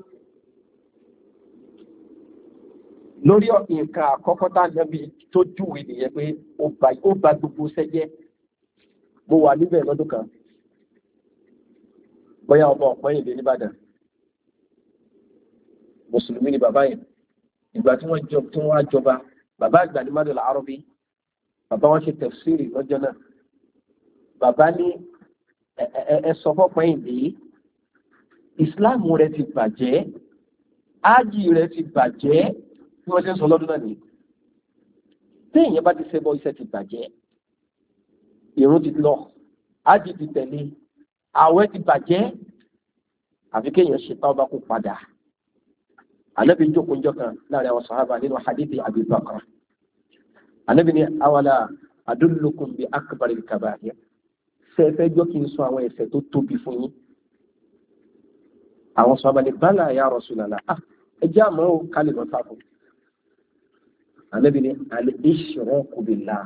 lórí nǹkan àkọ́kọ́ tá Ànábì tó júwe nìyẹn pé ó ba gbogbo sẹ́jẹ́ mo wà níbẹ̀ lọ́dún kan bóyá ọmọ ọ̀pọ̀ yìí dé nìbàdàn mùsùlùmí ni bàbá yẹn ìgbà tí wọ́n jọ tí wọ́n á jọba bàbá àgbà ní Madul Arabi bàbá wọn ṣe tafsiri lọ́jọ́ náà bàbá ní ẹ sọ fọ́pọ̀ yìí dé ìsìláàmù rẹ ti bàjẹ́ ájì rẹ ti bàjẹ́ bí wọ́n ṣe ń sọ lọ́dún náà nìyí tí èèyàn bá ti ṣẹbọ iṣẹ́ ti bàjẹ́ ìrun ti lọ ájì ti tẹ̀lé àwẹ̀ ti bàjẹ́ àfi kéèyàn ṣe tauba kó padà. Ànábì jókòó njọ́ kan láàrin àwọn sàhábà nínú hadithi Abi Bakr. Ànábì ní awala adullukum bi akbaril kaba'ir. Fẹ́fẹ́ jọ́ kí n sọ àwọn ẹ̀ṣẹ̀ tó tóbi fún yín. Àwọn sàhábà ní bala ya Rasulallah. Ah, ẹ jẹ́ àmọ́ ò kálí lọ sáfù. Ànábì ní al-ishraku billah.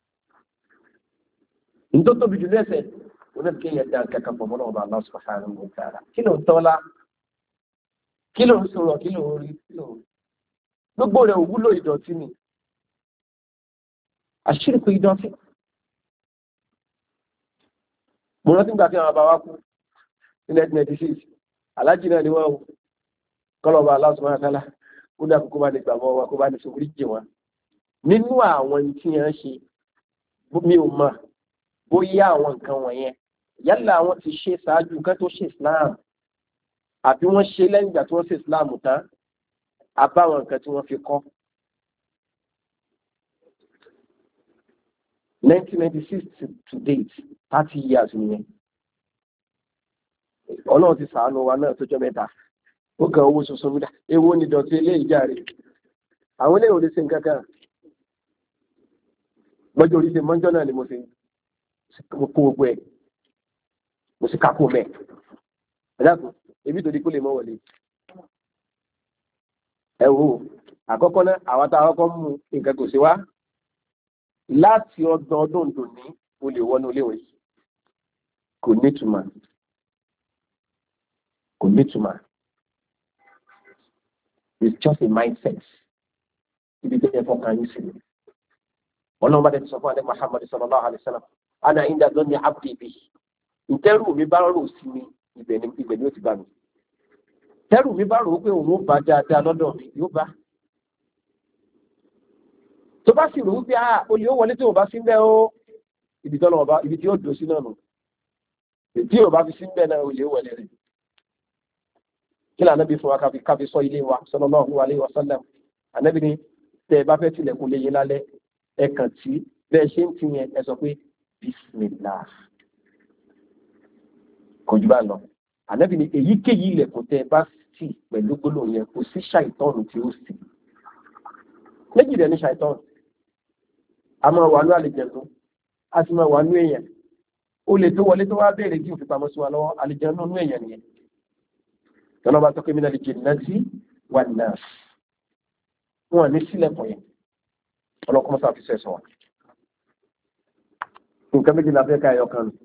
Ntọ́ tóbi jù lẹ́sẹ̀ wọn náà kéèyàn dá kankan pọ̀ mọ́ náà ọba Allah subhanahu wa ta'ala. Kí ló ń tọ́lá? Kí ló ń sọ̀rọ̀? Kí ló ń rí? Kí ló ń gbogbo rẹ̀ òwúlò ìdọ̀tí ni. Àṣírìkù ìdọ̀tí. Mo rántí gbà kí àwọn bàbá wa kú ní nineteen ninety-six. Aláàjì náà ni wọ́n wò. Kọ́lọ̀ ọba Allah subhanahu wa ta'ala. Ó dà kókó bá ní gbàgbọ́ wa kó bá ní sórí jì wọn. Nínú àwọn tí wọ́n ṣe mi ò mọ̀ bóyá àwọn nǹkan wọ̀nyẹn yálà àwọn ti ṣe ṣáájú kan tó ṣe Islam àbí wọ́n ṣe lẹ́yìn ìgbà tí wọ́n ṣe Islam tán àbáwọn nǹkan tí wọ́n fi kọ́. nineteen ninety-six to date thirty years nìyẹn. Ọlọ́run ti ṣàánú wa náà tó jọ mẹ́ta ó kàn owó soso múdà ewu ni dọ̀tí ilé ìjà rẹ̀ àwọn ilé ìwòlé ṣe nǹkan kan lọ́jọ́ orí ṣe mọ́jọ́ náà ni mo ṣe mo kó gbogbo ẹ̀ mo sì kákó mẹ́ ẹ̀dàkùn ebi tó di kó lè mọ́ wọlé ẹ wo àkọ́kọ́ náà àwọn tá a kọ́kọ́ mú nǹkan kò sí wá láti ọdún ọdún tòní o lè wọnú ilé wọ̀nyí kò nítumọ̀ kò nítumọ̀ it's just a mindset ibi tó yẹ fọkàn yín sí i ọlọ́run bá dẹ̀ sọ fún adé Muhammad sallallahu alayhi wa sallam ana inda dhanni abdi bi ìtẹ́rù mi bá rò sí mi ibẹ̀ ni ibẹ̀ ni ó ti bá mi tẹ́rù mi bá rò pé òun ó bá dáadáa lọ́dọ̀ mi yóò bá tó bá sì rò wípé ah olè ó wọlé tí ò bá sí bẹ́ẹ̀ ó ibi tọ́lọ̀ ọba ibi tí ó dùn sí náà nù tí ò bá fi sí bẹ́ẹ̀ náà olè ó wọlé rẹ̀ kí ni ànábì fún wa káfi káfi sọ ilé wa sallallahu alayhi wa sallam ànábì ni tẹ́ ẹ bá fẹ́ tilẹ̀kùn lé yín lálẹ́ ẹ kàn tí bẹ́ẹ̀ ṣe ń ti yẹn ẹ sọ pé bismillah kò jù bá lọ ànábì ni èyíkéyìí ilẹ̀kùn tẹ́ ẹ bá tì pẹ̀lú gbólóhùn yẹn kò sí ṣàìtọ́nù tí ó sì méjì rẹ̀ ní ṣàìtọ́nù a máa wà ní àlejẹ̀nú a sì máa wà ní èèyàn ó lè tó wọlé tó wá béèrè kí òfin pamọ́ sí wa lọ́wọ́ àlejẹ̀nú ní èèyàn nìyẹn tọ́lọ́ bá tọ́kẹ́ mi náà lè jẹ́ nàti wà náà wọn ní sílẹ̀kùn yẹn ọlọ́kùnrin sáà fi sẹ́sọ̀ wa nǹkan méjì la fẹ́ ká ẹyọ kan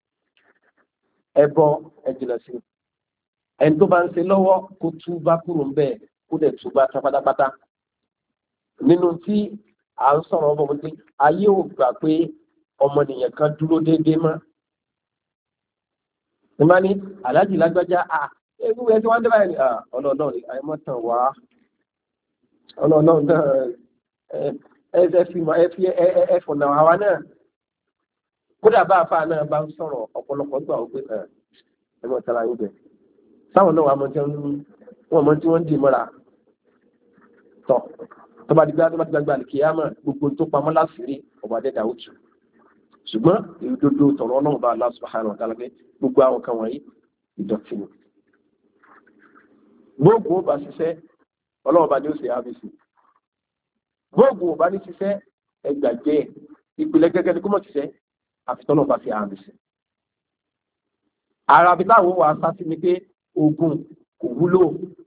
ẹbọ ẹjìnà sí ẹni tó bá ń ṣe lọ́wọ́ kó túbá kúrò ń bẹ́ẹ̀ kó dẹ̀ túbá tán pátápátá nínú tí à ń sọ̀rọ̀ ọmọ ọmọdé ayé ò gbà pé ọmọnìyàn kan dúró déédéé mọ́ ní má ní aláàjì lágbájá à ewu ẹ tí wọ́n ń dẹ́bàá ẹni ọlọ́ọ̀lọ́ ni àìmọ́tàn wá ọlọ́ọ̀lọ́ náà ẹ fi ẹ fi ẹ fọ̀nà àwa náà kódà bá àfa náà bá ń sọ̀rọ̀ ọ̀pọ̀lọpọ̀ gbà ó pé ẹ mọ̀ tara yín bẹ̀ sáwọn náà wà mọ̀ tí wọ́n mọ̀ tí wọ́n ń dì mọ́ra tọ̀ tó bá dìgbà tó bá dìgbà ní kíyámà gbogbo tó pamọ́ láṣìírí ọba dẹ́dà ó tù ṣùgbọ́n ìdodo tọ̀rọ̀ náà bá Allah subhanahu wa ta'ala pé gbogbo àwọn kan wọ̀nyí ìdọ̀tí ni gbogbo ó bá ṣiṣẹ́ ọlọ́run bá ní ó ṣe ábísì gbogbo ó bá ní ṣiṣẹ́ ẹgbàjẹ́ ìpìlẹ̀ gẹ́gẹ́ ní kó mọ̀ ṣiṣẹ́ àfitọ́nà bá fi àmì sí. Ara bí táwọn wà sátí ni pé ogun kò wúlò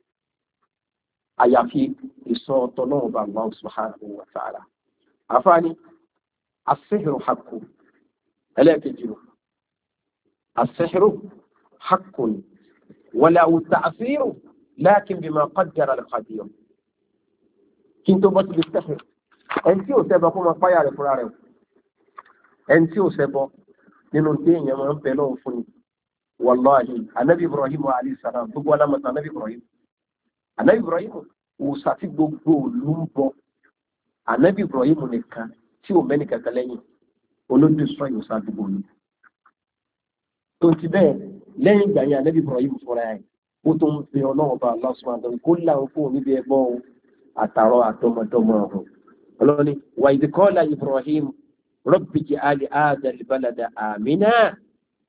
àyàfi ìsọ ọ̀tọ̀ náà bá Allah subhanahu wa ta'ala. Àfáàní, as-sihru haqqun. Ẹlẹ́ẹ̀kejì rò. As-sihru haqqun. Wa lahu ta'thiru lakin bima qaddara al-qadir. Kí n tó bọ́ sí ibi sẹ́hìn. Ẹni tí ò sẹ́bọ̀ kó máa páyà rẹ̀ fúnra rẹ̀. Ẹni tí ò ṣẹbọ nínú tí èèyàn máa ń bẹ lọ́wọ́ fún ni wàláhì anabi Ibrahim alayhi salam gbogbo alámọ̀tá anabi Ibrahim anabi Ibrahim òòṣà tí gbogbo òlú ń bọ anabi Ibrahim nìkan tí ò mẹ́ni kankan lẹ́yìn olódù sọ ìwòsàn àdúgbò ni tó ti bẹ́ẹ̀ lẹ́yìn ìgbà yẹn anabi Ibrahim fúnra ẹ̀ ó tó ń bẹ ọlọ́run bá Allah subhanahu wa ta'ala kó láwọn fún níbi ẹbọ àtàrọ àtọmọdọmọ ọ̀hún ọlọ́ni wa idh qala Ibrahim رب اجعل هذا البلد آمنا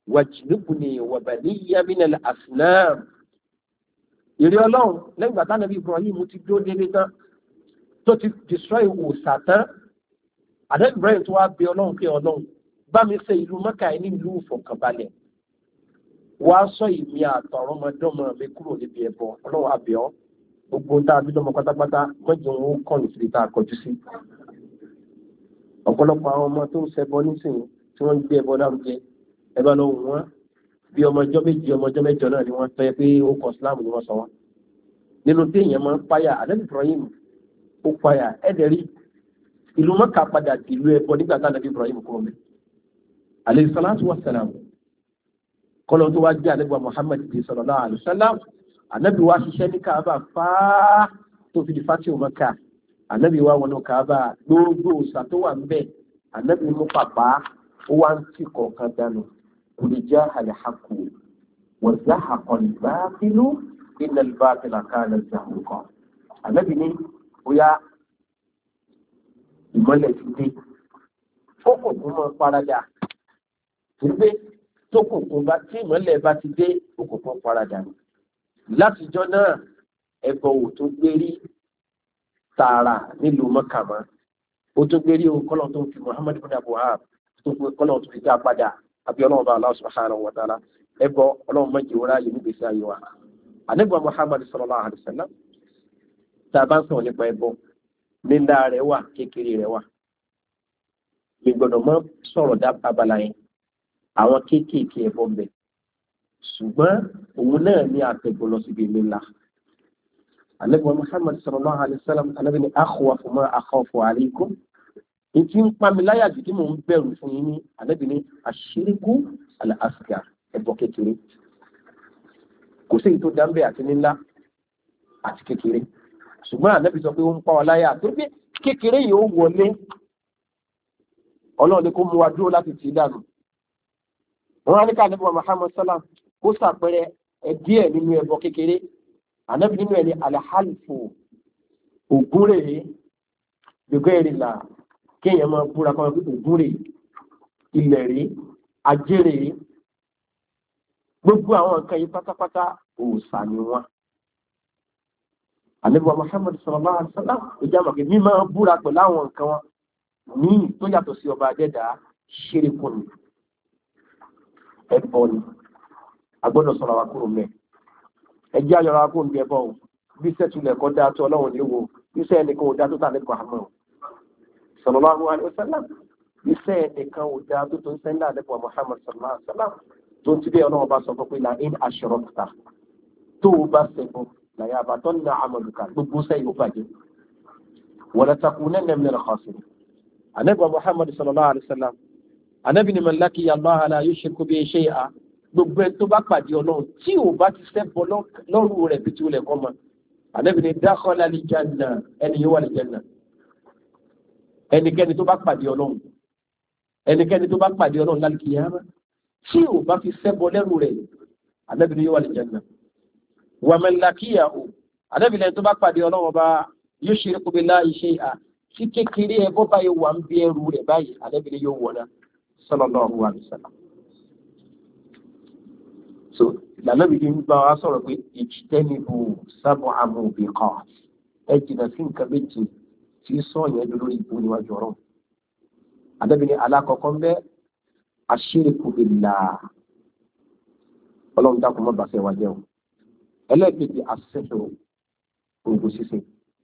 wajnubni wa baniya minal asnam. ìrẹ́ ọlọ́run lẹ́yìn ìgbà táwọn ẹbí Ibrahim ti dúró délé tán tó ti destroy òòṣà tán àdé Ibrahim tó wá bẹ ọlọ́run pé ọlọ́run bá mi ṣe ìlú Mẹ́kà ní ìlú ìfọ̀kànbalẹ̀ wàá sọ ìmí àtọ̀rọ̀ ọmọdọ́mọ mi kúrò níbi ẹbọ ọlọ́run àbẹ̀ ọ́ gbogbo tá a bí lọ́mọ pátápátá mọ́jọ wọn ó kàn nítorí tá a kọjú sí. ọ̀pọ̀lọpọ̀ àwọn ọmọ tó ń ṣẹbọ nísìnyí tí wọ́n ń gbé ẹbọ lárugẹ ẹbọ lọ wù wọ́n bí ọmọ ọjọ́ méjì ọmọ ọjọ́ mẹ́jọ náà ni wọ́n fẹ́ pé ó kọ Islam ni wọ́n sọ wọ́n. nínú téèyàn máa ń páyà ànábì Ibrahim ó páyà ẹ̀dẹ̀rí ìlú Mẹ́kà padà ìlú ẹbọ nígbà tá ànábì Ibrahim kúrò mẹ́. alayhi salatu wa salam kọ́lọ́ tó wá jẹ́ ànábì Muhammad sallallahu alaihi wasallam ànábì wa ṣiṣẹ́ ní Kaaba fáá tó fi di fati Mẹ́kà ànábì wa wọnú Kaaba gbogbo òòṣà tó wà níbẹ̀ ànábì mú pàpà ó wá ń tì kọ̀ọ̀kan dànù kùdìjà àlẹ́hàkù wọ̀záhàkọ̀ ìbáfínú iná ìbáfínà káàlẹ̀ ìjàmùkọ̀. ànábì ní bóyá ìmọ́lẹ̀ ti dé ó kò tún mọ́ paradà wípé tó kòkó bá tí ìmọ́lẹ̀ bá ti dé ó kò tún paradà ni. látijọ́ náà ẹbọ ò tó gbérí tààrà nílùú Mẹ́kà mọ́ ó tó gbérí o kọ́lọ̀ tó fi Muhammad bin Abdul Wahhab tó fi kọ́lọ̀ tó fi dá padà àbí ọlọ́run bá Allah subhanahu wa ta'ala ẹbọ ọlọ́run mọ́ jẹ́ wọ́rá yìí níbi iṣẹ́ ayé wa. àníbọ̀ Muhammad sallallahu alaihi wasallam tá a bá ń sọ̀rọ̀ nípa ẹbọ nílá rẹ̀ wà kékeré rẹ̀ wà mi gbọ́dọ̀ mọ́ sọ̀rọ̀ dá abala yẹn àwọn kéékèèké ẹbọ ń bẹ ṣùgbọ́n òun náà ní àtẹ̀gbọ́n lọ síbi nílá. àníbọ̀ Muhammad sallallahu alaihi wasallam anábì ní akhwafu ma akhafu alaykum ìtí ń pa mi láyà jù tí mò ń bẹ̀rù fún yín ní ànábì ní àṣíríkú al-asghar ẹbọ kékeré kò sí èyí tó dáńbẹ àti nílá àti kékeré ṣùgbọ́n ànábì sọ pé ó ń pa ọ láyà tó gbé kékeré yìí ó wọlé ọlọ́run ní kó mú wa dúró láti tì í dànù. wọn á ní ká ànábì Muhammad sallam kó sàpẹrẹ ẹ díẹ̀ nínú ẹbọ kékeré ànábì nínú ẹ ní alhalifu ògúnrè gbẹgbẹ ìrìnlá kéèyàn máa búra kọ́ pé ògún rè ilẹ̀ rè ajé rè gbogbo àwọn nǹkan yìí pátápátá òòṣà ni wọn. ànábì Muhammad sallallahu alaihi wasallam ìjà màkì mí máa búra pẹ̀lú àwọn nǹkan wọn ní tó yàtọ̀ sí ọba adẹ́dà ṣíríkù ni ẹbọ ni a gbọ́dọ̀ sọ̀rọ̀ wa kúrò mẹ́ ẹjẹ́ ayọ̀rọ̀ wa kúrò ní ẹbọ o bí sẹ́tulẹ̀ kọ́ dáa tó ọlọ́run ní wo bí sẹ́ẹ̀ nìkan ò dáa tó tà ní Muhammad sallallahu alaihi wasallam iṣẹ́ ẹnìkan ò dáa tó tó ń sẹ́ńdà lẹ́pọ̀ Muhammad sallallahu alaihi wasallam tó ti bí ọlọ́run bá sọ fún pé la in ashrakta tó o bá sẹ́gun làyà àbátọ́ ní amaluka gbogbo sẹ́yìn ó bàjẹ́ wa la takunanna minal khasirin. ànábì Muhammad sallallahu alaihi wasallam ànábì ni man laqiya Allah la yushriku bihi shay'an gbogbo ẹ tó bá pàdé ọlọ́run tí ò bá ti sẹ́bọ̀ lọ́rùn rẹ̀ bí tí ó lẹ̀ kọ́ mọ́ ànábì ni dakhala al-janna ẹni yóò wà al-janna. ẹnikẹ́ni tó bá pàdé ọlọ́run ẹnikẹ́ni tó bá pàdé ọlọ́run lálùkìyàmá tí ò bá fi sẹ́bọ̀ lẹ́rù rẹ̀ ànábì ni yóò wà al-janna. wa man laqiyahu ànábì lẹ́yìn tó bá pàdé ọlọ́run ọba yushriku billahi shay'an tí kékeré ẹ bọ́ báyìí wà ń bí ẹrù rẹ̀ báyìí ànábì ni yóò wọ̀ náà sallallahu alaihi wasallam. so ìlànà bìí ń bá wa sọ̀rọ̀ pé ijtanibu sab'a mubiqat ẹ jìnnà sí nǹkan méjì tí sọ̀yìn lórí ìbú níwájú ọ̀rọ̀. ànábì ni alákọ̀ọ́kọ́ ń bẹ aṣíríkù billah ọlọ́run dákun má bàṣẹ wa jẹ́ o. ẹlẹ́ẹ̀kejì àṣẹṣọ ògùn ṣíṣe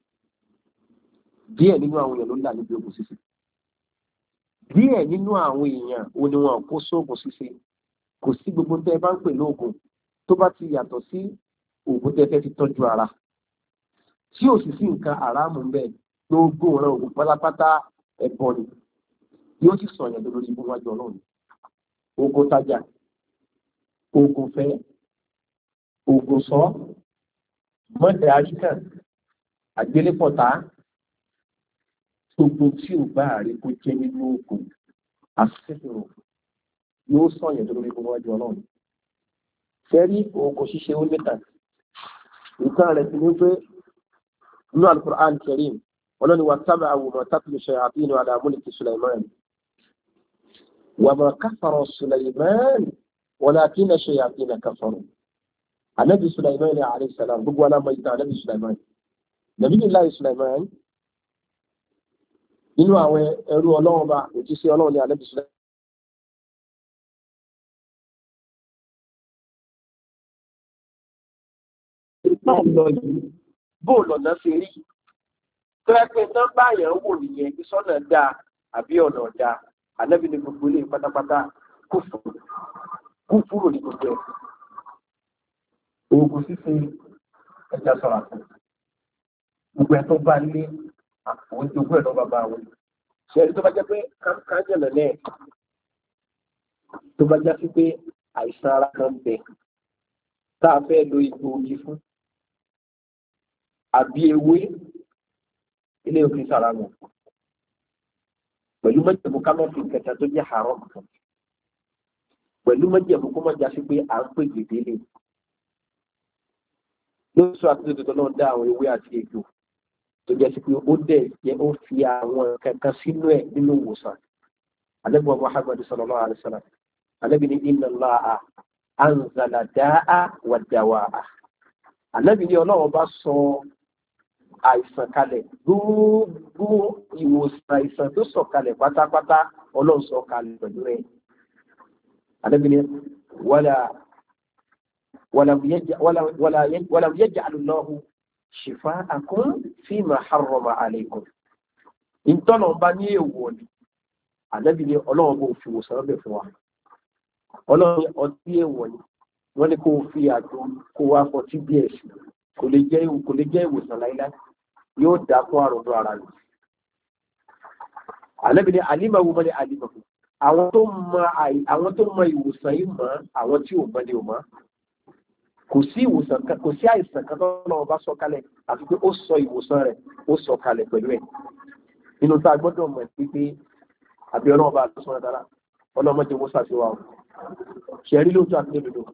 díẹ̀ nínú àwọn èèyàn ló ń là níbi ògùn ṣíṣe díẹ̀ nínú àwọn èèyàn ò ní wọn kó sóògùn ṣíṣe kò sí gbogbo tẹ́ ẹ bá ń pè lóògùn tó bá ti yàtọ̀ sí ògùn tẹ́ fẹ́ fi tọ́jú ara tí ò sì sí nǹkan àràmù ń bẹ gbogbo ọ̀ràn ògùn pátápátá ẹ̀bọ ni yóò sì sọ̀yàn lórí ibú wájú ọlọ́run. ogun tajà ogun fẹ́ ogun sọ mọ́tẹ̀ àríkàn àgbélépọ̀tà gbogbo tí ò bá rí kó jẹ́ nínú ogun àṣìṣirò yóò sọ̀yàn lórí ibú wájú ọlọ́run. fẹ́rí ogun ṣíṣe ó níta nǹkan rẹ̀ ti ní pé inú Al-Qur'an Karim ọlọ́ni wa tábàáwò ma tatlu shayatinu ala mulki Sulaiman wa ma kafara Sulaiman walakinna shayatina kafaru anabi Sulaiman alayhi salam gbogbo alamọ ìtàn anabi Sulaiman Nabiullahi Sulaiman nínú àwọn ẹrú ọlọ́run bá òjíṣẹ́ ọlọ́run ní anabi Sulaiman lọ yìí bóòlù ọ̀nà fi rí tó ẹ pé tán báyàn wò nìyẹn kí sọ́nà dáa àbí ọ̀nà ọ̀dá ànábì ní gbogbo ilé pátápátá kò fún kú fúrò ní gbogbo ẹ̀ oògùn ṣíṣe ẹja sọ̀rọ̀ àti gbogbo ẹ̀ tó bá lé àwọn ìjogún ẹ̀ lọ́ bá bá wọn ṣe ẹni tó bá jẹ́ pé kájẹ̀lẹ̀ náà tó bá já sí pé àìsàn ara kan bẹ̀ tá a fẹ́ lo ipò ogi fún àbí ewé ilé òfin sára mọ̀ pẹ̀lú mẹ́jẹ̀mú ká má fi kẹta tó jẹ́ àárọ̀ kan pẹ̀lú mẹ́jẹ̀mú kó má já sí pé à ń pè gbèdé lè lóṣù àtúntò tó náà dá àwọn ewé àti ètò tó jẹ́ sí pé ó dẹ̀ jẹ́ ó fi àwọn kankan sínú ẹ̀ nínú ìwòsàn alẹ́bùn Muhammad sallallahu alaihi wasallam alẹ́bí ní inna Allaha anzala da'a wa dawa'a alẹ́bí ní ọlọ́run bá sọ àìsàn kalẹ̀ gbogbo ìwòsàn àìsàn tó sọ kalẹ̀ pátápátá ọlọ́run sọ kalẹ̀ pẹ̀lú rẹ̀ alẹ́bí ní wala walam yaj'al Allahu shifa'akum fima harrama alaykum ìtọ́nà bá ní èèwọ̀ ni alẹ́bí ní ọlọ́run bó fi wòsàn bẹ̀ fún wa ọlọ́run ọtí èèwọ̀ ni wọ́n ní kó fi àjò kó wá fọtí bí ẹ̀sìn kò lè jẹ́ kò lè jẹ́ ìwòsàn láíláí yóò dá fún àrùn tó ara rẹ̀. Ànábì ní àlímọ̀wò mọ́lẹ̀ àlímọ̀wò àwọn tó mọ àwọn tó mọ ìwòsàn yìí mọ́ àwọn tí ò mọ́lẹ̀ ò mọ́ kò sí ìwòsàn kan kò sí àìsàn kan tó lọ́wọ́ bá sọ kalẹ̀ àti pé ó sọ ìwòsàn rẹ̀ ó sọ kalẹ̀ pẹ̀lú ẹ̀ nínú tá a gbọ́dọ̀ mọ̀ sí pé àbí ọlọ́wọ́ bá lọ́sọ̀rọ̀ dára ọlọ́mọdé wọ́n ṣàfihàn ṣẹ̀rí lóòótọ́ àti lódodo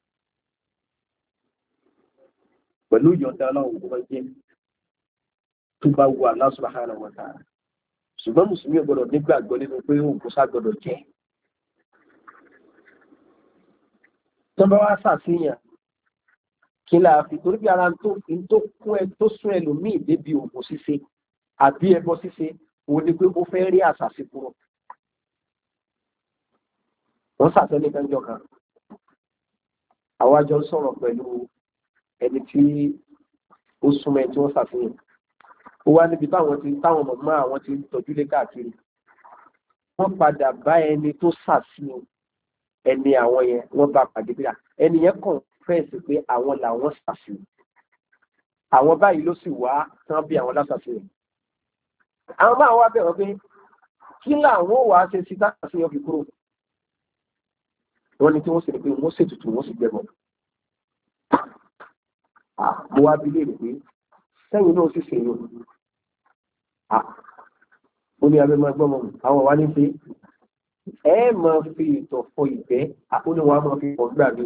pẹ̀lú ìyọ̀ǹda ọlọ́run kò jẹ́ tó bá wù Allah subhanahu wa ta'ala ṣùgbọ́n mùsùlùmí gbọ́dọ̀ nígbàgbọ́ nínú pé òkú sá gbọ́dọ̀ jẹ́ tó bá wá ṣàfihàn kí láà fi torí bí ara tó kún ẹ tó sún ẹlòmíì débi òkú ṣíṣe àbí ẹbọ ṣíṣe òun ni pé ó fẹ́ rí àṣàṣì kúrò wọ́n ṣàtẹ́lẹ̀ kẹjọ kan àwọn àjọ sọ̀rọ̀ pẹ̀lú ẹni tí ó súnmọ́ ẹni tí wọ́n ṣàfihàn ó wá níbi táwọn ti táwọn mọ̀mọ́ àwọn ti ń tọ́jú lé káàkiri wọ́n padà bá ẹni tó ṣàfihàn ẹni àwọn yẹn wọ́n bá pàdé bí ẹni yẹn kàn fẹ́ẹ̀sì pé àwọn làwọn ṣàfihàn àwọn báyìí ló sì wá tán bí àwọn láṣàfihàn àwọn máa wá bẹ̀rẹ̀ pé kí làwọn wà á ṣe sí táṣàfihàn fi kúrò wọ́n ní tí wọ́n sì rí pé wọ́n ṣètùtù wọ́n sì gbẹ̀bọ̀ mo wá bí léèrè pé sẹ́yìn náà sì ṣe yóò ó ní abẹ́ máa gbọ́mọ̀ àwọn wá ní pé ẹ máa fi ìtọ̀ fọ ìgbẹ́ ó ní wọ́n á máa fi pọ̀ gbà mí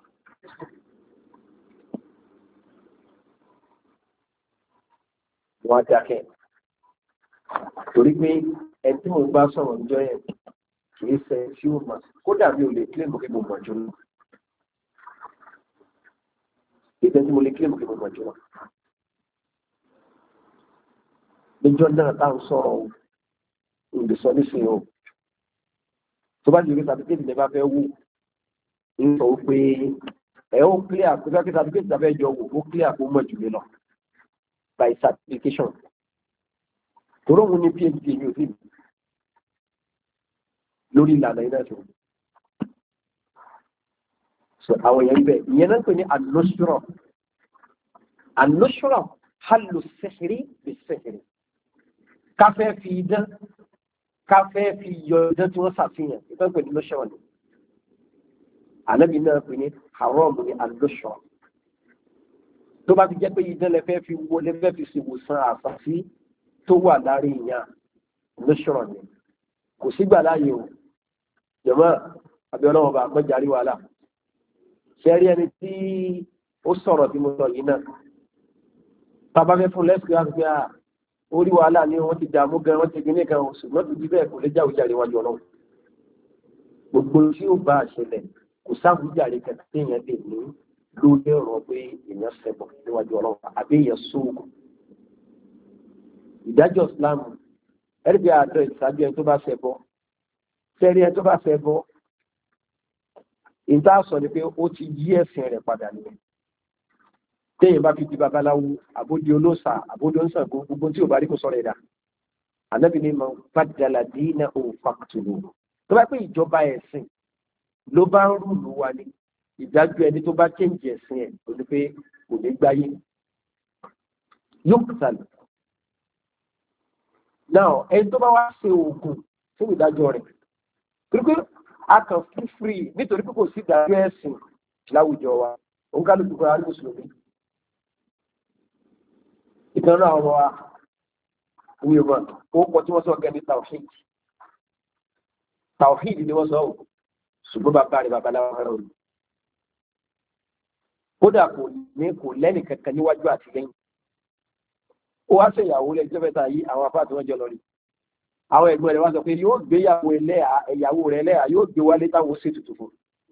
wọ́n á dákẹ́ torí pé ẹni tí mo bá sọ̀rọ̀ níjọ́ yẹn kì í ṣe tí ó mọ̀ kódà mi ò lè kílẹ̀ mọ́ kí mo mọ̀ jù lọ ìgbẹ́ tí mo lè kílẹ̀ mọ́ kí mo mọ̀ jù lọ. Níjọ́ náà tá ń sọ̀rọ̀ ìgbésọ̀ nísìnyí o tó bá jẹ́ sàtífíkẹ́tì lè bá fẹ́ wò ń sọ pé ẹ ó clear pé sàtífíkẹ́tì tàbí ẹjọ́ wò ó clear kó mọ̀ jù mí lọ by certification tòró òun ní phd mi ò sí lórí ìlànà iná tó so àwọn èèyàn bẹ ìyẹn náà ń pè ní anusra anusra halu sihiri bi sihiri káfẹ́ fi idán káfẹ́ fi yọ idán tí wọ́n ṣàfihàn ìtàn pè ní lọ́ṣọ́ ni ànábì náà pè ní haram ní alọ́ṣọ́ tó bá ti jẹ́ pé idán lẹ́fẹ́ fi wo lẹ́fẹ́ fi ṣe ìwòsàn àṣàṣì tó wà láàrin ìyá lọ́ṣọ́ ni kò sígbà láàyè o jọ̀mọ́ àbíọ́lá ọba àpọ́járí wàhálà ṣẹ́rí ẹni tí ó sọ̀rọ̀ tí mo sọ yìí náà tàbá fẹ́ fún lẹ́sìkì láti fi à orí wàhálà ní wọ́n ti dààmú gan wọ́n ti gbé nìkan ṣùgbọ́n tó jí bẹ́ẹ̀ kò lè jáwé jáde wájú ọlọ́run gbogbo tí ó bá ṣẹlẹ̀ kò sáwùjáre kẹta téèyàn lè ní lórí ọ̀rọ̀ pé èèyàn ṣẹbọ níwájú ọlọ́run àbí èèyàn sóògùn. ìdájọ́ Islam ẹ̀rí bí àjọ ìṣáájú ẹni tó bá ṣẹbọ fẹ́rí ẹni tó bá ṣẹbọ ìta sọ ni pé ó ti yí ẹ̀sìn rẹ̀ padà nìyẹn. téèyàn bá fi di babaláwo àbódi olóòṣà àbódi oníṣàngó gbogbo tí ò bá rí kò sọ̀rọ̀ ẹ̀dá ànábì ní man baddala dinahu faqtuluhu. tó bá pé ìjọba ẹ̀sìn ló bá ń rúlù wa ní ìdájọ́ ẹni tó bá kéǹjì ẹ̀sìn ẹ̀ ló ní pé kò ní gbáyé yóò kùsàlù. now ẹni tó bá wá ṣe oògùn fún ìdájọ́ rẹ̀ torí pé a kàn fún free nítorí pé kò sí ìdájọ́ ẹ̀sìn láwùjọ wa òun kálukú kan á ní mùsùlùmí. ìtàn náà wọ́n wa wíwọ́n mọ́ ó pọ̀ tí wọ́n sọ gẹ́gẹ́ ní tawhid tawhid ni wọ́n sọ ọ́ ṣùgbọ́n bàbá rẹ̀ babaláwo rẹ̀ ò ní. kódà kò ní kò lẹ́nì kankan níwájú àti lẹ́yìn. ó wá ṣe ìyàwó lẹ́jọ́ mẹ́ta yìí àwọn afá tí wọ́n jọ lọ rí. àwọn ẹ̀gbọ́n rẹ̀ wá sọ pé yóò gbé ìyàwó rẹ̀ lẹ́yà yóò gbé wálé táwọn ó ṣètùtù fún.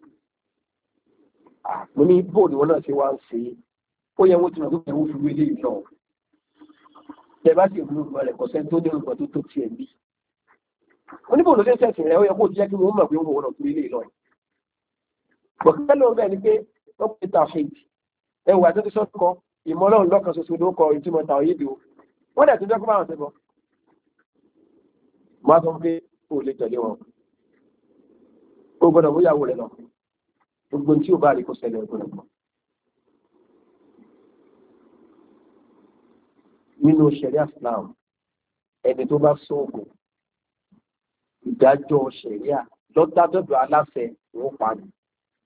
mo ní bóòlù wọn náà ṣe wá ń ṣe ó yẹ wọ́n ti rọ̀ tó kẹ́ wọ́n fi wé lé ìlọ. tẹ bá sì rú ìgbọ́ rẹ̀ kọ́sẹ́ tó ní ìgbọ́ tó tó tiẹ̀ bí. oníbòòlù ṣe ń ṣẹ̀sìn rẹ̀ ó yẹ kó jẹ́ kí wọ́n mọ̀ pé wọ́n wọ́n fi lé ìlọ yìí. bọ̀kẹ́ ló ń bẹ̀ ni pé wọ́n pe tawhid ẹwà tó ti sọ́kọ ìmọ̀lọ́run lọ́kan ṣoṣo ló kọ ìtumọ̀ tawhid o wọ́n dẹ̀ tó jẹ́ kó bá wọn ṣe bọ́. máa sọ pé o lè tẹ̀lé wọn o gbọ́dọ̀ mú ìyàwó rẹ̀ lọ gbogbo tí o bá rí kó ṣẹlẹ̀ o gbọ́dọ̀ mọ̀. nínú ṣẹ̀ríà Islam ẹni tó bá sóògùn ìdájọ́ ṣẹ̀ríà lọ́dádọ́dọ̀ aláṣẹ wọn pa ni.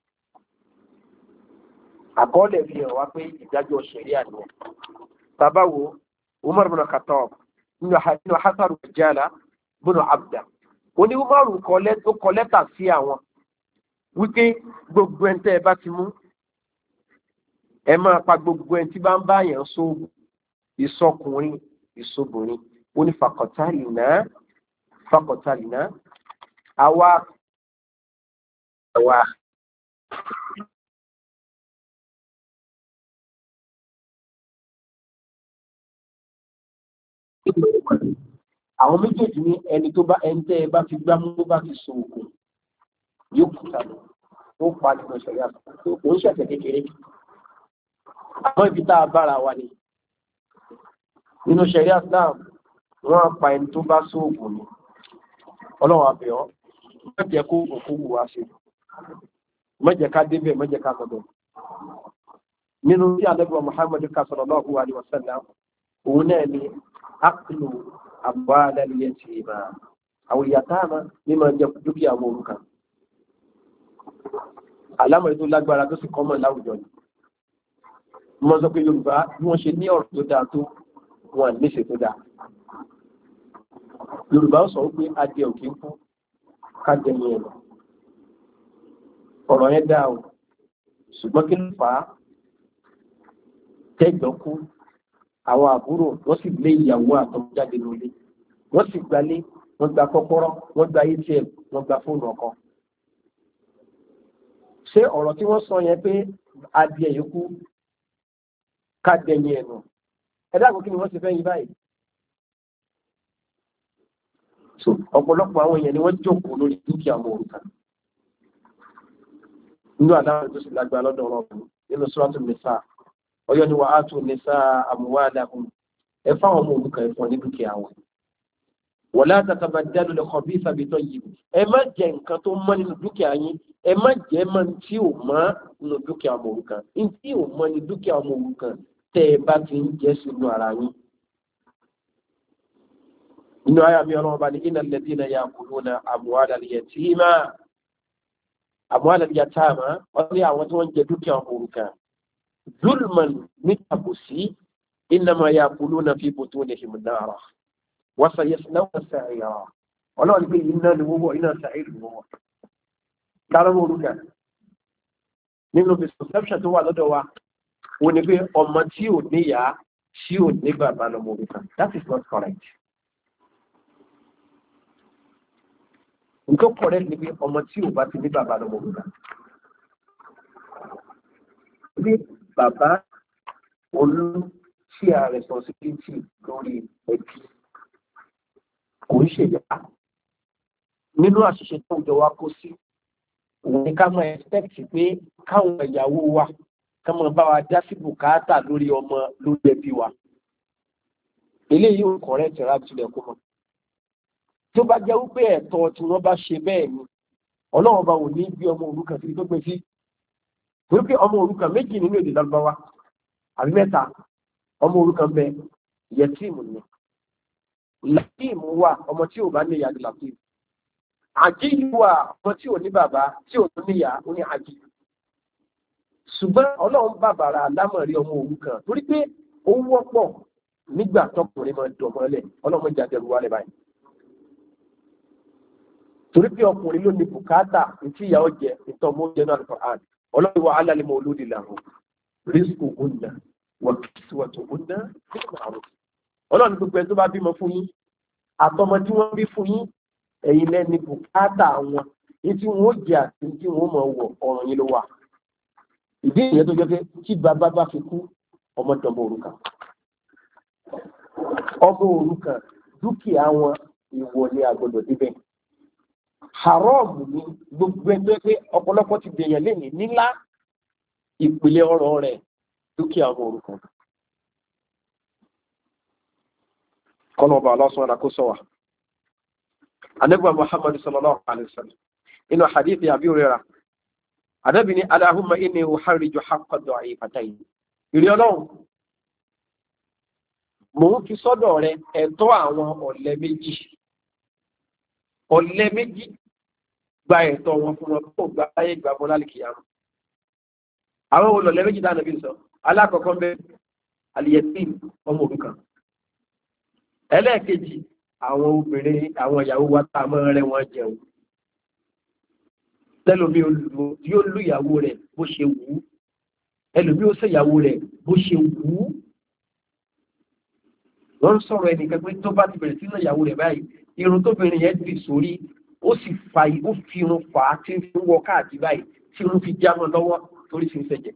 àkọọ́lẹ̀ fi hàn wá pé ìdájọ́ ṣẹ̀ríà ni wọn. bàbá wo Umar bin Khattab nínú hasaru jala bùnú abdá oní Umar kọ lẹ́tà sí àwọn wípé gbogbo ẹni tẹ́ ẹ bá ti mú ẹ máa pa gbogbo ẹni tí bá ń bá yẹn sóògùn ìsọkùnrin ìsobìnrin ó ní fakọtàlì náà fakọtàlì náà àwa àwa. àwọn méjèèjì ní ẹni tó bá ẹni tẹ́ ẹ bá ti gbá mú bá ti so òkun yóò kú sálọ ó pa nínú ìṣẹ̀lẹ̀ àtúntò kò ń ṣẹ̀ṣẹ̀ kékeré àwọn ibi tá a bára wa ni nínú ṣẹ̀ríà Islam wọ́n pa ẹni tó bá so òkun ni ọlọ́run àbẹ̀ ọ́ má jẹ́ kó òkú wù wá ṣe má jẹ́ ká débẹ̀ má jẹ́ ká gbọdọ̀ nínú tí àdébọ̀ Muhammadu sallallahu alaihi wasallam òun náà ni aklu àbúrádá ní ẹ̀tì ìbá àwọn ìyàtàmà ní máa jẹ dúkìá àwọn òrukàn alámọ̀ tó lágbára tó sì kọ́mọ̀ láwùjọ ni mọ́ sọ pé Yorùbá bí wọ́n ṣe ní ọ̀rọ̀ tó dáa tó wọn níṣe tó dáa Yorùbá sọ wípé adìẹ òkè ń kú kájẹ ní ẹ̀nà ọ̀rọ̀ yẹn dáa o ṣùgbọ́n kí ló fà á tẹ́gbọ́n kú àwọn àbúrò wọ́n sì lé ìyàwó àtọmọ jáde lólé wọ́n sì gbalé wọ́n gba kọ́kọ́rọ́ wọ́n gba atm wọ́n gba fóònù ọkọ. ṣé ọ̀rọ̀ tí wọ́n sọ yẹn pé adìẹ yòókù ká dẹ̀yìn ẹ̀nà ẹ̀dá àkókò kí ni wọ́n ti fẹ́ yí báyìí. so ọ̀pọ̀lọpọ̀ àwọn èèyàn ni wọ́n jókòó lórí dúkìá ọmọ òrukàn nínú àdáhùn tó sì lágbára lọ́dọ̀ ọ̀rọ̀ nínú Suratul Nisa ọyọ́ ni wà á tún ní sáà àmúwádàkùn ẹ fáwọn ọmọ òrukàn ẹ̀fọn ní dúkìá wọn wala tatabaddalu al-khabitha bit-tayyib ẹ má jẹ nǹkan tó mọ́ nínú dúkìá yín ẹ má jẹ mọ́ tí ò mọ́ nínú dúkìá ọmọ òrukàn tí ò mọ́ ní dúkìá ọmọ òrukàn tẹ́ ẹ bá ti ń jẹ́ sínú ara yín. inú ayé mi ọlọ́run bá ní innal ladhina ya'kuluna amwala al-yatima amwala al-yatama wọ́n ní àwọn tí wọ́n ń jẹ dúkìá ọmọ òrukàn zulman nítàbùsí innama ya'kuluna fi butunihim nara wasa yaslawna sa'ira ọlọ́run pé iná ni wọ́wọ́ iná sa'ira ni wọ́wọ́ dára mọ́ orúkà nínú misconception tó wà lọ́dọ̀ wa wọ́n ní pé ọmọ tí ò níyà tí ò ní bàbá lọ́mọ orúkà that is not correct. nǹkan correct ni pé ọmọ tí ò bá ti ní bàbá lọ́mọ orúkà pé bàbá olú share responsibility lórí ẹbí kò ń ṣèjọba nínú àṣìṣe tó ń jọ wá kó sí òun ni ká máa expect pé káwọn ìyàwó wa ká máa bá wa dá sí bùkátà lórí ọmọ lórí ẹbí wa eléyìí ò correct rà tilẹ̀ kó mọ́ tó bá jẹ́ wípé ẹ̀tọ́ tí wọ́n bá ṣe bẹ́ẹ̀ ni ọlọ́run bá wò ní bí ọmọ òrukàn sí tó gbé sí wípé ọmọ òrukàn méjì nínú èdè Lárúbáwá àbí mẹ́ta ọmọ òrukàn bẹ yẹtíìmù ni látìmù wà ọmọ tí ò bá ní ìyá ní látìmù àjíyí wà ọmọ tí ò ní bàbá tí ò ní ìyá ó ní àjí ṣùgbọ́n ọlọ́run bàbàrà lámọ̀rí ọmọ òrukàn torí pé ó wọ́pọ̀ nígbà tọkùnrin máa dọ̀mọ́lẹ̀ ọlọ́run jáde rú wálẹ̀ báyìí torí pé ọkùnrin ló ní bùkátà tí ìyàwó jẹ ìtọ́mọ́ jẹ náà Al-Qur'an ọlọ́run wa ala al-mawludi lahu rizquhunna wa kiswatuhunna bil ma'ruf ọlọ́run gbogbo ẹ̀ tó bá bímọ fún yín àtọmọ tí wọ́n bí fún yín ẹ̀yin lẹ́ni bùkátà wọn ní tí wọ́n jẹ àti tí wọ́n mọ̀ wọ̀ ọ̀ràn yín ló wà ìdí ìyẹn tó jẹ́ pé tí bàbá bá fi kú ọmọ dọ̀mọ òrukàn ọmọ òrukàn dúkìá wọn ìwọlé àgbọ̀dọ̀ débẹ̀ haram ni gbogbo ẹgbẹ́ pé ọ̀pọ̀lọpọ̀ ti dèèyàn lé ní nílá ìpìlẹ̀ ọ̀rọ̀ rẹ̀ dúkìá ọmọ òrukàn kọ́nà ọba aláṣọ ọ̀nà kó sọ wà. Ànábì Muhammad sallallahu alaihi wasallam inú hadith Abi Hurairah Ànábì ní Allahumma inni uharriju haqqa da'ifatayn ìrẹ́ ọlọ́run mò ń fi sọ́dọ̀ rẹ ẹ̀tọ́ àwọn ọ̀lẹ méjì ọ̀lẹ méjì gba ẹ̀tọ́ wọn fún wọn kó gba ayé gba bọ́lá lè kìyàmù àwọn olọ̀lẹ méjì dáná bí sọ alákọ̀ọ́kọ́ bẹ al-yatim ọmọ òrukàn ẹlẹ́ẹ̀kejì àwọn obìnrin àwọn ìyàwó wa tá a mọ́ rẹ wọn jẹun tẹ́lómi yóò lú ìyàwó rẹ̀ bó ṣe wù ú ẹlòmí ó ṣèyàwó rẹ̀ bó ṣe wù ú wọ́n ń sọ̀rọ̀ ẹnìkan pé tó bá ti bẹ̀rẹ̀ sínú ìyàwó rẹ̀ báyìí irun tóbìnrin yẹn ti sórí ó sì fa ó fi irun fà á tí ń fi wọ káàdì báyìí tí irun fi já mọ́ lọ́wọ́ torí fi ń fẹ̀jẹ̀.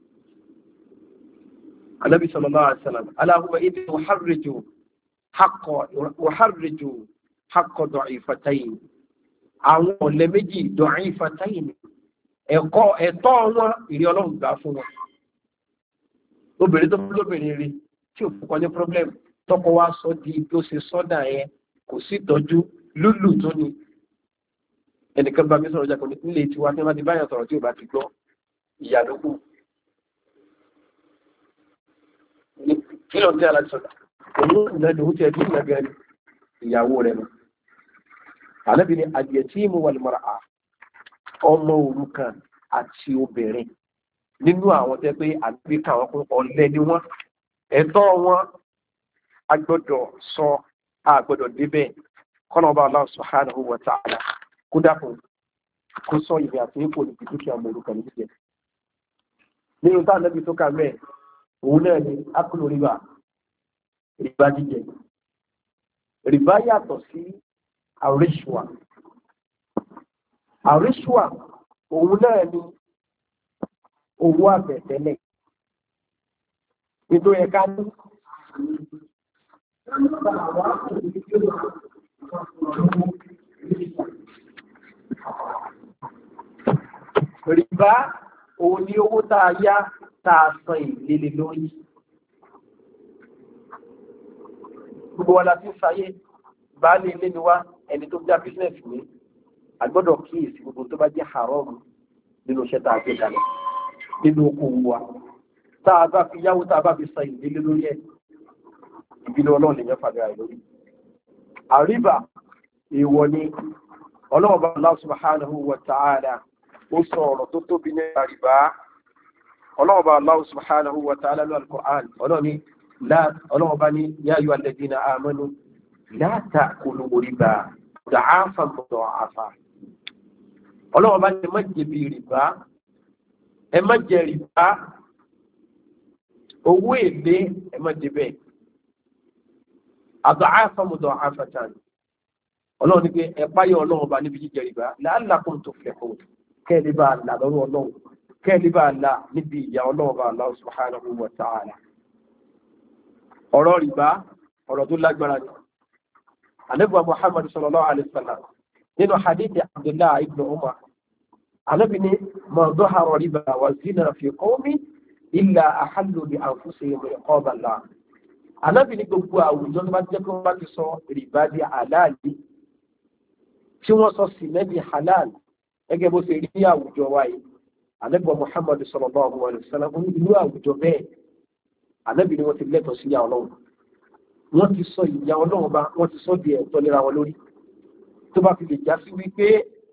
Ànábì sallallahu alaihi wasallam Allahumma inni uharriju haqqa uharriju haqqa da'ifatayn àwọn ọ̀lẹ méjì da'ifatayn ẹ̀kọ́ ẹ̀tọ́ wọn ìrí ọlọ́run gbà fún wọn. Obìnrin tó lóbìnrin rí tí ò fún kan ní problem tọkọ wa sọ di bí ó ṣe sọ́dà yẹn kò sí ìtọ́jú lúlù tó ní ẹnìkan bá mi sọ̀rọ̀ jákòó nílé tiwa tí wọ́n ti báyàn sọ̀rọ̀ tí ò bá ti gbọ́ ìyàlókù kí ló ń tẹ́ aláti sọ̀dà òun ìlànà òun ti ẹ̀dí ìlànà ìyàwó rẹ̀ nù àlẹ́bí ni al-yatimu wal-mar'a ọmọ òrukàn àti obìnrin nínú àwọn tẹ́ pé àgbékà wọn fún ọ̀lẹ ni wọ́n ẹ̀tọ́ wọn agbọ́dọ̀ sọ àgbọ́dọ̀ débẹ̀ kọ́nà ọba Allah subhanahu wa ta'ala kó dákun kó sọ ìrìn àti ipò níbi dúkìá ọmọ òrukàn níbi jẹ nínú tá ànábì tó kà mẹ́ẹ̀ òun náà ni akulu rìbá rìbá jíjẹ rìbá yàtọ̀ sí àríṣùwà àríṣùwà òun náà ni owó àbẹ̀tẹ́lẹ̀ nítorí ẹ̀ka ní rìbá òun ni owó tá a yá tá a san ìlélẹ̀ lórí gbogbo wa la fi ń sayé baálé ilé ni wá ẹni tó já bísínẹ̀sì ní agbọ́dọ̀ kíyèsí gbogbo tó bá jẹ́ haram nínú iṣẹ́ tá a gbé kalẹ̀ nínú okòwò wa tá a bá fi yáwó tá a bá fi san ìdílé lórí ẹ̀ ìbílẹ̀ ọlọ́run lè yẹn fàdé àìlórí àríbà èèwọ̀ ni ọlọ́run bá Allah subhanahu wa ta'ala ó sọ ọ̀rọ̀ tó tóbi ní àríbà ọlọ́run bá Allah subhanahu wa ta'ala ní al-Qur'an ọlọ́run bá ní ya ayyuhal ladhina amanu la ta'kulu riba da'afan mudha'afa ọlọ́run bá ní má jẹ bí rìbá ẹ má jẹ rìbá owó èlé ẹ má jẹ bẹ́ẹ̀ àdọ̀áfà mudha'afatan ọlọ́run ní pé ẹ páyọ̀ ọlọ́run bá níbi jíjẹ rìbá la'allakum tuflihun kẹ́ẹ̀lẹ́ bá làlọ́rọ̀ ọlọ́run kẹ́líbà ńlá níbi ìyà ọlọ́ọ̀bà Allah subhanahu wa ta'ala. ọ̀rọ̀ rìbá ọ̀rọ̀ tó lágbára ni. Ànábì Muhammad sallallahu alaihi wasallam nínú hadithi Abdullah ibn Umar, Ànábì ní ma dhahara riba wa zina fi qawmin illa ahallu li anfusihim iqaba Allah. Ànábì ní gbogbo àwùjọ tó bá jẹ́ pé wọ́n bá ti sọ rìbá di halali, tí wọ́n sọ sìnà di halal, gẹ́gẹ́ bó ṣe rí ní àwùjọ wa yìí. Ànábì Muhammad sallallahu alaihi wasallam ní ìlú àwùjọ bẹ́ẹ̀, Ànábì ní wọ́n ti lẹ́tọ̀ọ́ sí ìyà Ọlọ́run. Wọ́n ti sọ ìyà Ọlọ́run bá wọ́n ti sọ di ẹ̀tọ́ lera wọn lórí. Tó bá fi lè já sí wípé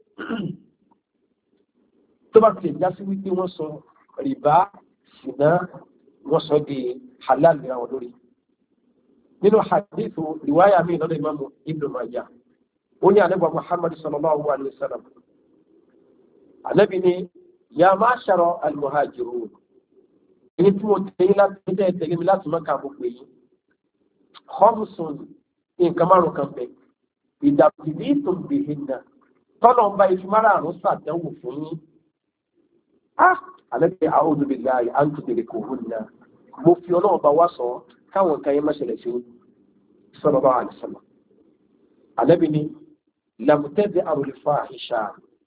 tó bá fi lè já sí wípé wọ́n sọ rìbá sìnà wọ́n sọ di halal lera wọn lórí. Nínú hadithu riwaya mi lọ́dọ̀ Imam Ibn Majah, ó ní Ànábì Muhammad sallallahu alaihi wasallam, Ànábì ní ya ma'shara al-muhajirun, ẹni tí mo tẹ̀lé láti tẹ̀lé mi láti Mákà gbogbo yìí, khamsun nǹkan márùn kan bẹ̀, ìdàbìbí tó bè hinna tọ́lọ̀ ń bá ifi márùn sàdánwò fún yín. Ah, Ànábì a'udhu billahi an tudrikuhunna, mo fi Ọlọ́run bá wá sọ káwọn kan yẹn má ṣẹlẹ̀ sí sallallahu alaihi wasallam. Ànábì ní lam tad'u al-fahisha,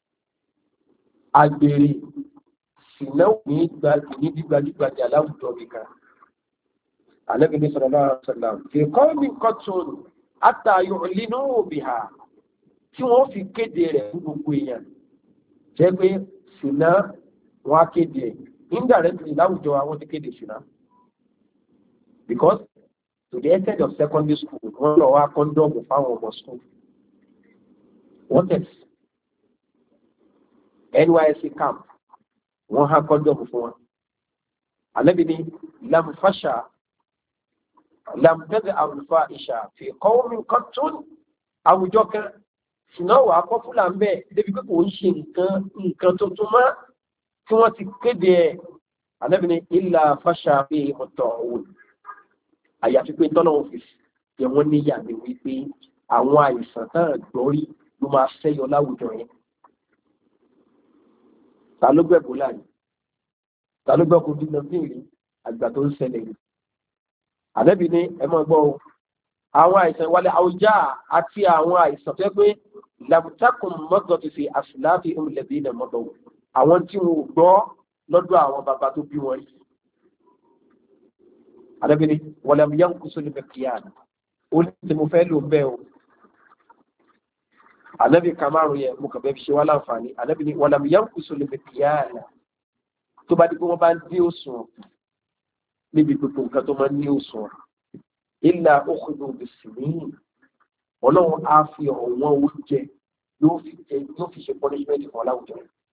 agbèrè sìnáwó ní gbajúgbajà láwùjọ nìkan. Ànábì ní sallallahu alaihi wasallam fi qawmin qatun hatta yu'linu biha, tí wọ́n fi kéde rẹ̀ fún gbogbo èèyàn. Jẹ́ pé sìná wọn á kéde ẹ̀ indirectly láwùjọ àwọn ti kéde sìná. Because to the extent of secondary school, wọ́n lọ wá kọ́ńdọ̀mù fáwọn ọmọ school. What else? N Y S C camp, wọ́n há kọ́ńdọ̀mù fún wọn. Ànábì ní lam fasha lam tad'u al-fahisha fi qawmin qattun, àwùjọ kan ṣùnáwó akọ́fúlà ń bẹ̀ débi pé kò ń ṣe nǹkan nǹkan tuntun mọ́ tí wọ́n ti kéde ẹ̀. Ànábì ní illa fasha fihi at-ta'un, àyàfi pé tọ́lọ̀ òfìsì yẹ wọ́n níyà ní wípé àwọn àìsàn náà gbọ́rí ló máa ṣẹ́yọ láwùjọ yẹn. Ta ló gbẹ̀bù láàyè? Ta ló gbẹ́ kojú lọ sí ìrìn àgbà tó ń ṣẹlẹ̀ yìí? Ànábì ní ẹ máa gbọ́ o, àwọn àìsàn wálé àwùjá àti àwọn àìsàn tó yẹ pé làbùtákùn mọ́tò ti fi àṣìláàfin ìmùlẹ̀bí ilẹ̀ mọ́tò, àwọn tí wọn ò gbọ́ lọ́dọ̀ àwọn bàbá tó bí wọn yìí. Ànábì ní walam yanqusu al-miqyan, ó ní tí mo fẹ́ lò bẹ́ẹ̀ o. Ànábì kamaru yẹ mo kàn bẹ́ẹ̀ fi ṣe wá láǹfààní. Ànábì ní walam yanqusu al-miqyan, tó bá di pé wọ́n bá ń dí òsùn níbi gbogbo nǹkan tó máa ń ní òsùn illa ukhidhu bis-sinin, Ọlọ́run á fi ọ̀wọ́n oúnjẹ yóò fi ṣe punishment fún aláwùjọ.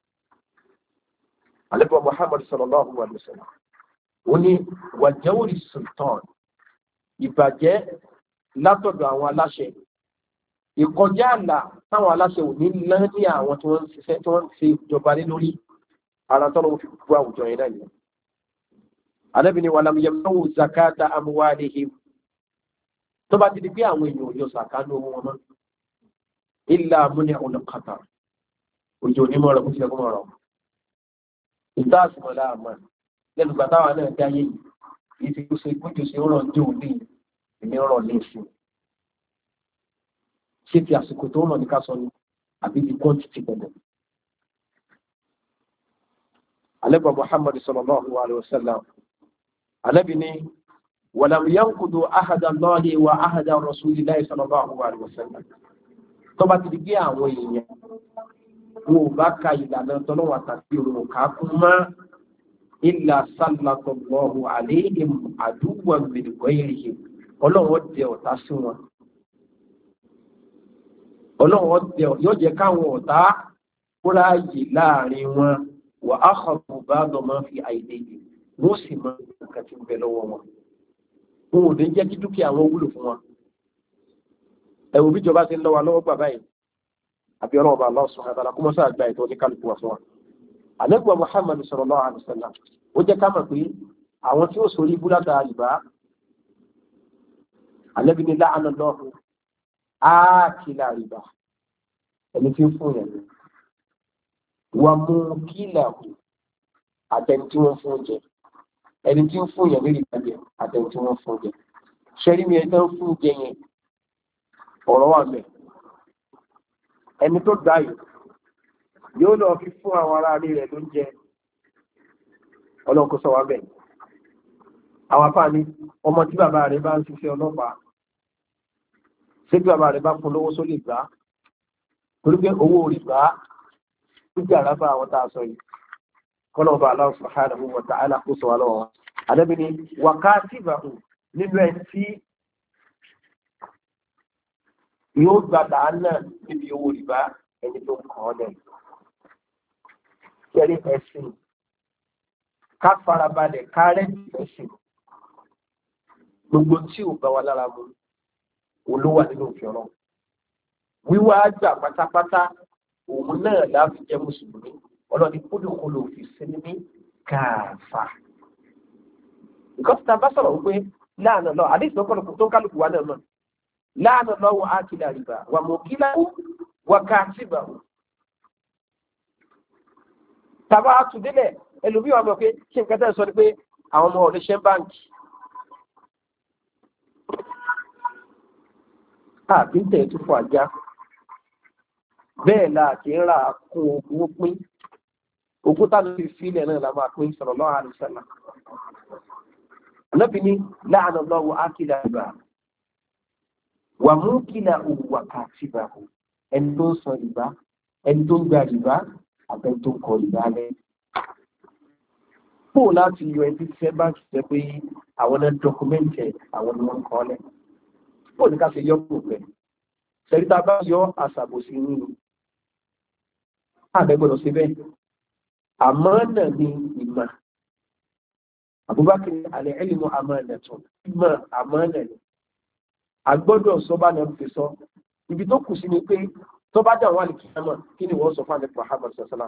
Ànábì Muhammad sallallahu alaihi wasallam ó ní wàjẹ́wòrì sultan, ìbàjẹ́ látọ̀dọ̀ àwọn aláṣẹ, ìkọjá àlà táwọn aláṣẹ ò ní lán ní àwọn tí wọ́n ń ṣiṣẹ́ tí wọ́n ń ṣe ìjọba lé lórí, ara tọ́lọ́ fi gbogbo àwùjọ yẹn náà nìyẹn. Ànábì ní walam yamna'u zakata amwalihim, tó bá ti di pé àwọn èèyàn ò yọ sàkánú owó wọn mọ́, illa muni'u al-qatar, òjò onímọ̀ rẹ̀ kó ti ẹkún mọ̀rọ̀ ìta àsìmọ̀lá àmọ́ lẹ́nu gbàtàwà náà dáyé yìí, ìfi kó ṣe ìpójò sí ọ̀rọ̀ ní òní ìní ọ̀rọ̀ ní ìsìn. Ṣé ti àsìkò tó mọ̀ ní ká sọ ni àbí ti kọ́ ti ti bẹ̀rẹ̀? Ànábì Muhammad sallallahu alaihi wasallam, Ànábì ní walam yanqudu ahada Allahi wa ahada Rasulillahi sallallahu alaihi wasallam. Tó bá ti di gbé àwọn èèyàn wọn ò bá ka ìlànà tọ́lọ́wọ́ àtàkì òun kà kún mọ́ illa sallallahu alaihim aduwwan min ghayrihim, Ọlọ́run dẹ ọ̀tá sí wọn. Ọlọ́run yóò jẹ́ káwọn ọ̀tá kóra yìí láàrin wọn, wa akhadhu ba'da ma fi aydihim, wọ́n sì mọ nǹkan tí ń bẹ lọ́wọ́ wọn. Wọn ò ní jẹ́ kí dúkìá wọn wúlò fún wọn. Ẹ̀wù bíjọba ti ń lọ́wọ́ lọ́wọ́ gbà báyìí, àbí ọlọ́run bá Allah subhanahu wa ta'ala kó mọ́ sáà gba ìtọ́ ní kálukú wa fún wa. Ànábì Muhammad sallallahu alaihi wasallam ó jẹ́ ká mọ̀ pé àwọn tí ó sórí búlátà àlìbá, Ànábì ní la'ana Allahu ákìlà àlìbá, ẹni tí ń fún yẹn, wa mukilahu àtẹni tí wọ́n fún jẹ ẹni tí ń fún yẹn lórí ìgbàjẹ àtẹni tí wọ́n fún jẹ ṣẹ́rí mi ẹni tó ń fún jẹ yẹn ọ̀rọ̀ wà mẹ́ ẹni tó gbà yìí yóò lọ fi fún àwọn ará ilé rẹ̀ ló ń jẹ ọlọ́run kó sọ wá bẹ́ẹ̀ àwọn afá ní ọmọ tí bàbá rẹ̀ bá ń ṣiṣẹ́ ọlọ́pàá ṣé bí bàbá rẹ̀ bá fún lówó sólè gbà torí pé owó orí gbà nígbà rábà àwọn tá a sọ yìí kọ́nà ọba Allah subhanahu wa ta'ala kó sọ wá lọ́wọ́ àdẹ́bí ni wákàtí ìbàkù nínú ẹ̀ tí yóò gba dàánà níbi owó rìbá ẹni tó kàn ọ́ lẹ̀ kẹrí ẹ̀sìn ká farabalẹ̀ kárẹ́ ẹ̀sìn gbogbo tí ò bá wa lára mu olówà nínú òfin ọ̀rọ̀ wíwá àgbà pátápátá òun náà láti jẹ́ mùsùlùmí ọlọ́ni kúlùkúlù fi sinmi káàfà nǹkan tí a bá sọ̀rọ̀ wípé láàánú lọ àdéhùn lọ́kọ̀ọ́lọ́kọ̀ tó ń kálukú wa náà náà láàánú lọ́wọ́ ákìlá rìbá wà mọ̀ kílá wà káàtìbà tàbá àtúndélẹ̀ ẹlòmí wà mọ̀ pé kí n kẹta sọ ni pé àwọn ọmọ ọ̀rẹ́ṣẹ́ báńkì àbí ń tẹ̀ tó fún ajá bẹ́ẹ̀ la kì í ra kún ogún pín ogún tá lórí fílẹ̀ náà la máa pín sallallahu alaihi wasallam Ànábì ní láàánú lọ́wọ́ ákìlá rìbá wà mú kílà òwò wákàtí bá ẹni tó ń san rìbá ẹni tó ń gba rìbá àbẹ́ni tó ń kọ rìbá lẹ́ pò láti yọ ẹbí fẹ́ báńkì jẹ́ pé àwọn náà dọkumẹ́ntì àwọn ni wọ́n kọ́ lẹ̀ pò ní ká ṣe yọ kò pẹ̀ sẹ́ríta bá yọ àṣàbòsí nínú àbẹ́gbọ́dọ̀ sí bẹ́ẹ̀ àmọ́ náà ni ìmọ̀ Abubakar alẹ́ ẹ̀lìmọ̀ àmọ́ ẹ̀ tún ìmọ̀ àmọ́ náà ni agbọ́dọ̀ sọ bá náà fi sọ ibi tó kù sí ni pé tó bá dà wà ní kìíyàmọ̀ kí ni wọ́n sọ fún àlẹ́kùn Muhammad sallam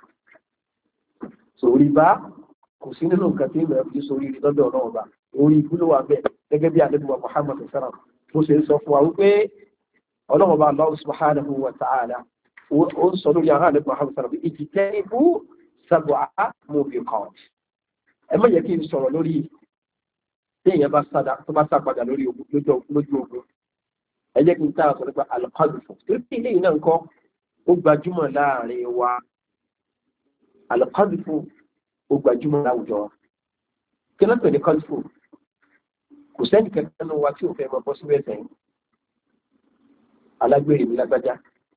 so rìbá kò sí nínú nǹkan tí ìmọ̀ fi sórí rí lọ́dọ̀ ọ̀nà ọba orí ìgbúlò wà bẹ́ẹ̀ gẹ́gẹ́ bí àlẹ́kùn Muhammad sallam tó ṣe ń sọ fún wa wípé ọlọ́mọba Allah subhanahu wa ta'ala ó ń sọ lórí àwọn àlẹ́kùn Muhammad sallam ijtanibu sab'a mubiqat ẹ má yẹ kí n sọ̀rọ̀ lórí tí èèyàn bá sádà tó bá sàpadà lórí lójú ogun ẹ jẹ́ kí n táà sọ nípa alqadfu torí pé ilé yìí náà ń kọ́ ó gbajúmọ̀ láàrin wa alqadfu ó gbajúmọ̀ láwùjọ wa kí ló ń pè ní qadfu kò sẹ́ni kẹta nínú wa tí ò fẹ́ mọ bọ́ síbẹ̀ sẹ́yìn alágbèrè mi lágbájá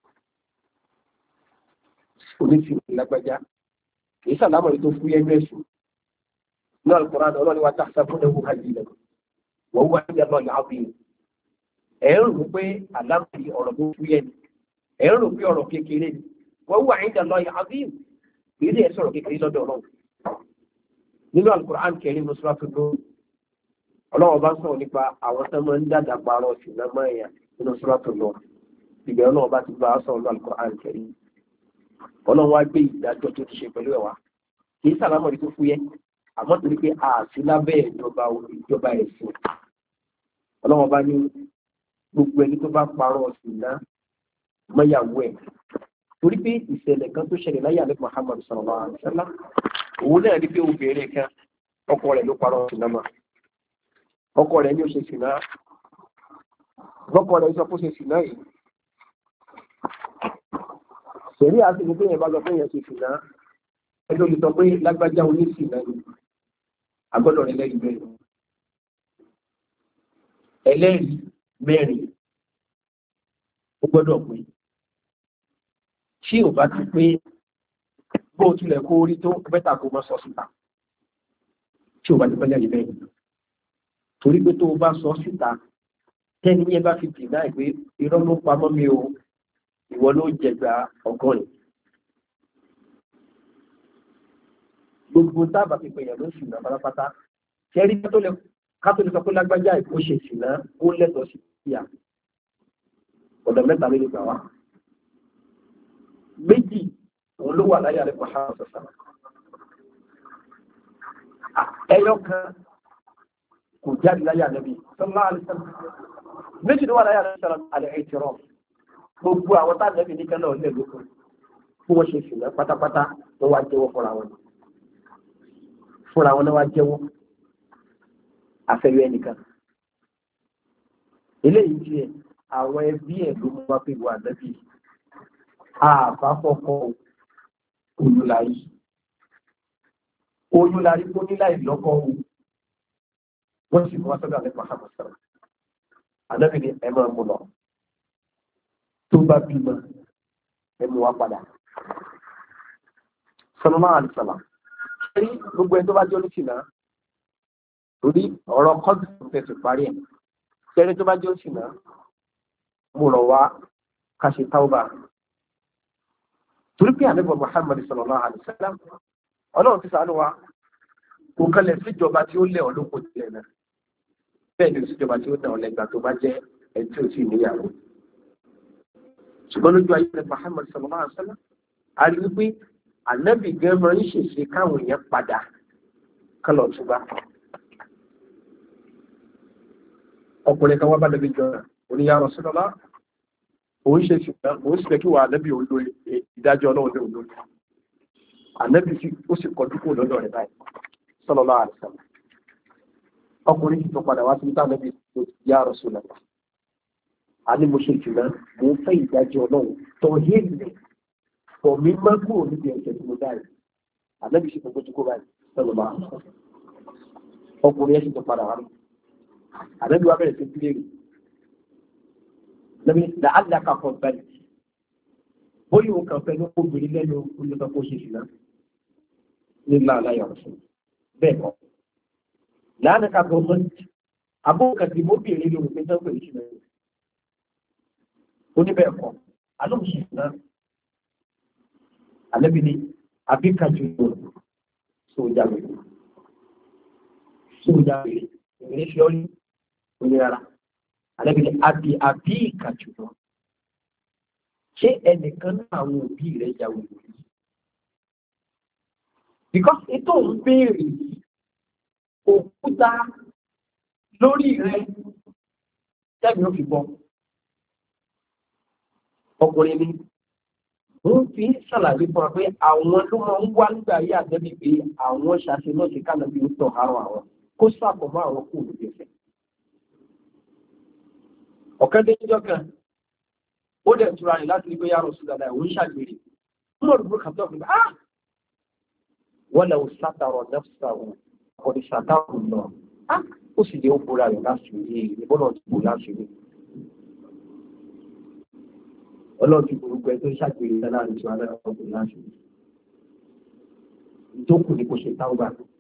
oníṣìí mi lágbájá kì í sàlámọ̀ ní tó fúyẹ́ ní ẹ̀sùn ní Al-Qur'an ọlọ́ni wa tahsabunahu hayyinan wa huwa 'inda Allahi 'azim ẹ̀ ń rò pé àlámọ̀rí ọ̀rọ̀ tó fúyẹ́ ni ẹ̀ ń rò pé ọ̀rọ̀ kékeré ni wa huwa 'inda Allahi 'azim kì í dẹ̀ sọ̀rọ̀ kékeré lọ́dọ̀ ọlọ́run nínú Al-Qur'an Karim ní Suratul Nur ọlọ́wọ́ bá sọ̀rọ̀ nípa àwọn tó máa ń dàdà parọ́ ṣùgbọ́n máa yà nínú Suratul Nur ìgbẹ́ ọlọ́wọ́ bá ti bá a sọ̀rọ̀ ní Al-Qur'an Karim ọlọ́wọ́ wá gbé ìdájọ́ tó ti ṣe pẹ̀lú ẹ̀wà kì í sàlámọ̀rí tó fúyẹ́ àmọ́ torí pé àti lábẹ́ ìjọba ìjọba ẹ̀sìn ọlọ́wọ́ bá ní gbogbo ẹni tó bá parọ́ ṣìnà mọ́yàwó ẹ̀ torí pé ìṣẹ̀lẹ̀ kan tó ṣẹlẹ̀ láyé àlẹ́ Muhammad sallallahu alaihi wasallam òun náà ní pé obìnrin kan ọkọ rẹ̀ ló parọ́ ṣìnà mọ́ ọkọ rẹ̀ ní ó ṣe ṣìnà lọ́kọ rẹ̀ sọ pé ó ṣe ṣìnà yìí ṣèrí àti ní pé yẹn bá sọ pé yẹn ṣe ṣìnà ẹjọ́ lè sọ pé lágbájá oníṣìnà ni agbọ́dọ̀ rẹ̀ lẹ́yìn mẹ́rin ẹlẹ́rìí mẹ́rin ó gbọ́dọ̀ pé tí ò bá ti pé bó tilẹ̀ kó orí tó bẹ́tà kó mọ́ sọ síta tí ò bá ti pẹ́lẹ́ ìbẹ́yìn torí pé tó bá sọ síta tẹ́ni yẹn bá fi dìnnà ìpé irọ́ ló pamọ́ mi o ìwọ ló jẹgbà ọgọ́rin gbogbo tábà fi pèèyàn ló ṣìnà pátápátá kẹrí kátó lè sọ pé lágbájá ìkó ṣe ṣìnà ó lẹ́tọ̀ọ́ sí ìyà ọ̀dọ̀ mẹ́ta ló lè gbà wá méjì òun ló wà láyé àrẹ pàṣẹ sọ̀sà ẹyọ kan kò jáde láyé àrẹ́bí sọ́lá àlẹ́sẹ̀lá méjì ló wà láyé àrẹ sọ̀rọ̀ àlẹ́ ẹ̀tìrọ̀ gbogbo àwọn tá àrẹ́bí ní kẹ́lẹ́ ọ̀lẹ́ lókun fún wọn ṣe ṣìnà pátápátá ló wá jẹ́wọ́ fúnra wọn fúnra wọn náà wá jẹ́wọ́ àfẹ́yọ ẹnìkan eléyìí tiẹ̀ àwọn ẹbí ẹ̀ ló mú wá pé wà lẹ́bí àbáfọ́kọ́ olùlarí olùlarí tó ní láì lọ́kọ́ o wọ́n sì mú wá sọ́dọ̀ àlẹ́ pàṣẹ sọ̀rọ̀ ànábì ni ẹ máa mú lọ tó bá bímọ ẹ mú wá padà sọ̀rọ̀ máa ń sọ̀rọ̀ ṣé gbogbo ẹni tó bá jẹ́ olùsìnà torí ọ̀rọ̀ kọ́ńtù tó fẹ́ parí ẹ̀ ṣẹ́ni tó bá jẹ́ olùsìnà mo rọ̀ wá ká ṣe táwọ́bà torí pé ànábì Muhammad sallallahu alaihi wasallam ọlọ́run ti ṣàánú wa kò kalẹ̀ síjọba tí ó lẹ̀ ọ́ lóko tilẹ̀ náà bẹ́ẹ̀ ni síjọba tí ó dà ọ́ lẹ́gbàá tó bá jẹ́ ẹni tí ò tí ì níyàwó ṣùgbọ́n lójú ayé rẹ̀ Muhammad sallallahu alaihi wasallam a rí wípé ànábì gan máa ń ṣèṣe káwọn èèyàn padà kálọ̀ túbá ọkùnrin kan wá bá lẹ́bí jọ oníyà Rasulullah òun ṣe ṣùgbọ́n òun sì fẹ́ kí wà ànábì òun lo ìdájọ́ ọlọ́run lóun lóun ànábì ó sì kọjú kúrò lọ́dọ̀ rẹ̀ báyìí sallallahu alaihi wasallam ọkùnrin sì tún padà wá sí níta ànábì ya Rasulullah a ní mo ṣe ṣùgbọ́n mo ń fẹ́ ìdájọ́ ọlọ́run tó yé mi pọ̀ mí má kúrò níbi ẹ̀jẹ̀ tí mo dá rẹ̀ ànábì sì tún kọjú kúrò báyìí sallallahu alaihi wasallam ọkùnrin yẹn sì tún padà wá rí ànábì wa bẹ̀rẹ̀ sí bílẹ̀rì lẹ́bi làálàkà kan bẹ́ẹ̀ bóyá òun kàn fẹ́ ló kó obìnrin lẹ́nu olùsọ kó ṣe ṣùgbọ́n nílá aláyọ̀ ọ̀sùn bẹ́ẹ̀ kọ́ làálàkà kan bẹ́ẹ̀ abókàtì mọ́bìnrin ló ń pẹ́ tó pẹ̀lú ṣùgbọ́n ó ní bẹ́ẹ̀ kọ́ alóhùn ṣùgbọ́n ànábì ni àbíkàjù ló sójà wèrè sójà wèrè ìrìn fi ọ́ ní onírara alẹ́bìnrin àbí àbí ìkàjùlọ ṣé ẹnìkan náà àwọn òbí rẹ̀ yàwó ìwé because ètò ń béèrè òkúta lórí rẹ̀ tẹ́bí ó fi bọ́ ọkùnrin ni wọ́n fi ṣàlàyé fún wa pé àwọn ló máa ń wá nígbà ayé àtẹ́bí pé àwọn ṣàṣe náà ṣe kánà bí ó tọ̀ àrùn àwọn kó sàkómọ́ àwọn kò lóde ẹ̀fẹ̀ ọ̀kan déjọ́ kan ó dẹ̀ tura rẹ̀ láti gbé yàrá oṣù dada ìwọ̀n ṣàgbèrè mọ̀ rúgbó kàtọ́ fún ah wọ́n lẹ́wọ̀ sátàrọ̀ nẹ́fṣàwọ̀ ọ̀dì sátàrọ̀ náà ah ó sì lè ó bóra rẹ̀ láti rí ìbọ́nà ti bò láti rí ọlọ́run ti gbogbo ẹ tó ṣàgbèrè náà láti tura rẹ̀ ọ̀dì láti rí ìjókòó ni kò ṣe táwọn bá tó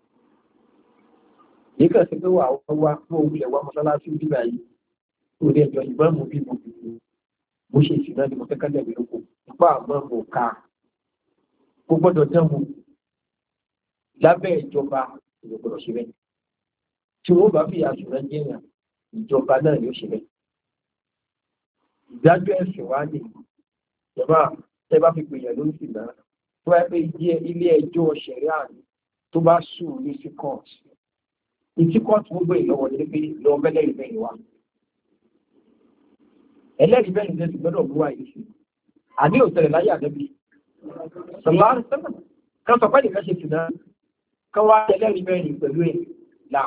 yìí kàn sí pé wà wá fún òun ilẹ̀ wá mọ́sálásí bíbá yìí orí ẹjọ́ ìbọn mú bí mo bí mo ṣe ìṣìná ni mo fẹ́ kájẹ̀ mi lóko nípa àmọ́ mo ka kó gbọ́dọ̀ dánwò lábẹ́ ìjọba ìgbọ̀dọ̀ ṣe bẹ́ẹ̀ tí wọ́n bá fi àṣùrẹ́ jẹ́yàn ìjọba náà yóò ṣe bẹ́ẹ̀ ìdájọ́ ẹ̀sìn wá ní ìjọba ẹ bá fi pèèyàn lórí ìsìnà tó wáyé pé ilé ẹjọ́ ṣẹ̀ríà tó bá sùn ní sí kọ́ọ̀tù ìtí kọ́ọ̀tù ó gbé ìlọ́wọ́ ní pé lọ bẹ́lẹ̀ ìbẹ̀yìn wa ẹlẹ́rìí bẹ́ẹ̀ ní gbọ́dọ̀ mú àyè sí àní òtẹ̀lẹ̀ láyé àdẹ́bí sọ̀láàrí sẹ́mà kan sọ pẹ́lú ìfẹ́ ṣe tì náà kan wá ẹlẹ́rìí bẹ́ẹ̀ ní pẹ̀lú ẹ̀ là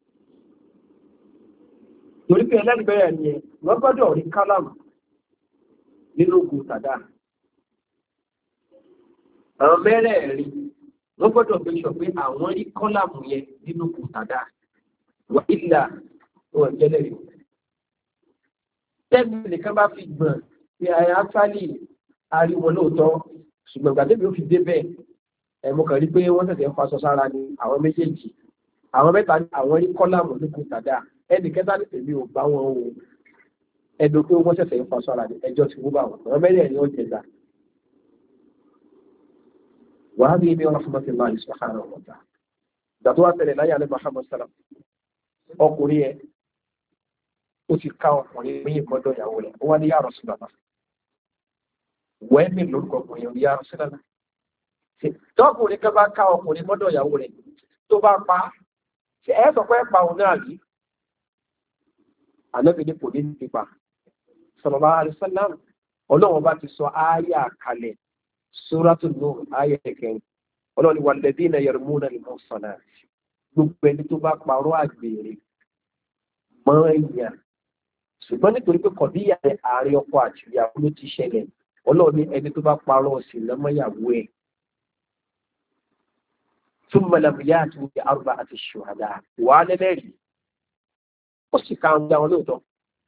torí pé ẹlẹ́rìí bẹ́ẹ̀ ní ẹ wọ́n gbọ́dọ̀ rí kálàmù nínú ogun tàdá àwọn mẹ́rẹ̀ẹ̀rin wọ́n gbọ́dọ̀ fi sọ pé àwọn rí kọ́làmù yẹn nínú ogun tàdá wà ìlà wọn jẹ́lẹ̀rìí tẹ́bí nìkan bá fi gbọ̀n pé àyà fálì ariwo lóòótọ́ ṣùgbọ́n ìgbà tẹ́bí ó fi dé bẹ́ẹ̀ ẹ̀mọ́ kàn rí pé wọ́n tẹ̀sẹ̀ ń faṣọ sára ní àwọn méjèèjì àwọn mẹ́ta ní àwọn rí kọ́làmù nípò tàdá ẹnì kẹta ní tèmi ò bá wọn o ẹ̀dùn pé wọ́n tẹ̀sẹ̀ ń faṣọ sára ní ẹjọ́ ti wú bá wọn àwọn mẹ́rin ẹ̀rí ọ̀jẹ̀ gbà wàá bí ibi ọ̀rọ̀ fún mọ́tì máa ìṣọ̀ àrùn ọ̀tá ìgbà tó wá tẹ̀lé láyé alẹ́ Muhammad sallam ọkùnrin ẹ̀ ó ti ká ọkùnrin méjì mọ́dọ̀ ìyàwó rẹ̀ ó wá ní ya Rasulullah wẹ́ẹ̀mì lórúkọ ọkùnrin ya Rasulullah tọ́kùnrin kan bá ká ọkùnrin mọ́dọ̀ ìyàwó rẹ̀ tó bá pa ṣe ẹ́ sọ pé pa òun náà rí ànábì ní kò ní pípa sallallahu alaihi wasallam ọlọ́run bá ti sọ ááyà kalẹ̀ Suratul Nur ááyà kẹrin ọlọ́ni walladhina yarmuna al-muhsanat gbogbo ẹni tó bá parọ́ àgbèrè mọ́ èèyàn ṣùgbọ́n nítorí pé kọ̀díyà àárín ọkọ àti ìyàwó ló ti ṣẹlẹ̀ ọlọ́ni ẹni tó bá parọ́ sí lọ́mọ́yàwó ẹ̀ thumma lam ya'tu bi arba'ati shuhada wà lẹ́lẹ́rìí ó sì ká ń gbà wọn lóòótọ́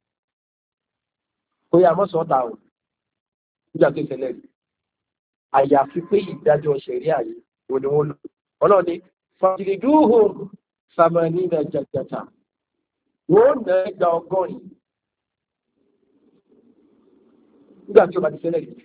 kó yá mọ́ sọ́ta o nígbà tó ṣẹlẹ̀ rí àyàfi pé ìdájọ́ ṣẹ̀ríà yìí ò ní wọ́n lò ọlọ́ni fàjìrìdúhùn samanina jàjàjà wọ́n nà ẹgbà ọgọ́rin nígbà tí ó bá ti ṣẹlẹ̀ rí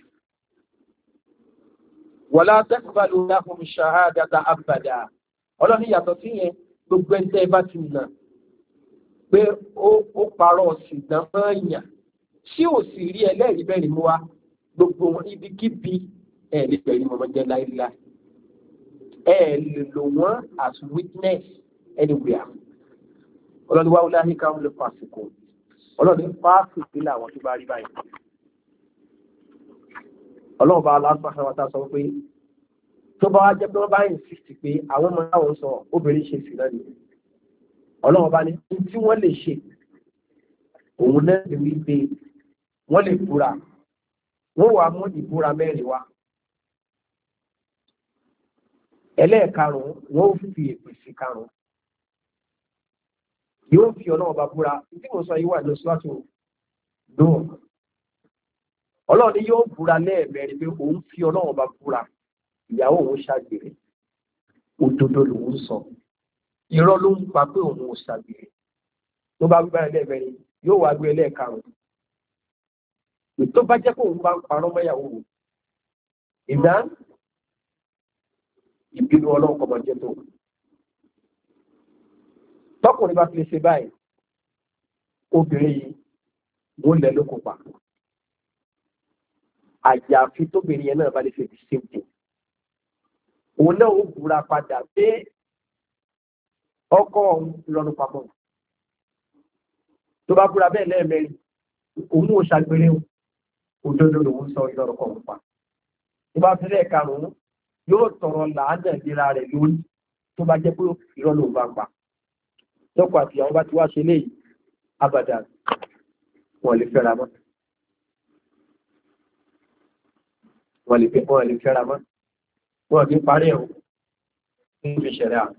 wala taqbalu lahum shahadata abada ọlọ́ni yàtọ̀ sí yẹn gbogbo ẹ̀ńtẹ́ bá ti nà pé ó parọ́ sí ìdánmọ́ọ̀yàn tí ò sì rí ẹlẹ́rìí bẹ́ẹ̀ mú wa gbogbo wọn ibikíbi ẹ̀ lè pẹ̀lú ọmọ jẹ́ láìláì ẹ̀ lè lò wọ́n as witness anywhere ọlọ́ni wa wọlé àyíká wọn lè fàṣìkò ọlọ́ni fáàsì ìpínlẹ̀ àwọn tó bá rí báyìí ọlọ́run bá aláṣọ àwọn àtà sọ pé tó bá wá jẹ́ pé wọ́n bá insist pé àwọn ọmọ táwọn sọ obìnrin ṣe sí náà ni ọlọ́run bá ní tí wọ́n lè ṣe òun náà lè wí pé wọ́n lè búra wọ́n wà mú ìbúra mẹ́rin wá ẹlẹ́ẹ̀karùn-ún wọ́n ó fi èpè sí karùn-ún yóò fi ọlọ́run bá búra tí mo sọ yìí wà lọ́sọ́tò dùn ọlọ́run ni yóò búra lẹ́ẹ̀mẹ́rin pé òun fi ọlọ́run bá búra ìyàwó òun ṣàgbèrè òdodo lòun sọ irọ́ ló ń pa pé òun ò ṣàgbèrè tó bá gbára lẹ́ẹ̀mẹ́rin yóò wá gbé ẹlẹ́ẹ̀karùn-ún tó bá jẹ́ pé òun bá ń parọ́ mọ́yàwó wò ìdá ìbínú ọlọ́run kọmọ jẹ́ tó tọkùnrin bá fi lè ṣe báyìí obìnrin yìí wọ́n lẹ̀ ló kópa àyàfi tóbìnrin yẹn náà bá lè ṣe the same thing òun náà ó búra padà pé ọkọ lọ́nu papọ̀ tó bá búra bẹ́ẹ̀ lẹ́ẹ̀mẹ́rin òun ò ṣàgbére òdodo lòun sọ ìlọ́rọ̀ kan pa tó bá fi lẹ́ẹ̀karùn-ún yóò tọrọ làánà ìlera rẹ̀ lórí tó bá jẹ́ pé irọ́ lòun bá pa lọ́pọ̀ àti àwọn bá ti wá ṣe léyìí abàdà wọn lè fẹ́ra mọ́ wọn lè fẹ́ra mọ́ wọn kì í parí ẹ̀ ní ibi ìṣẹ̀lẹ̀ àwọn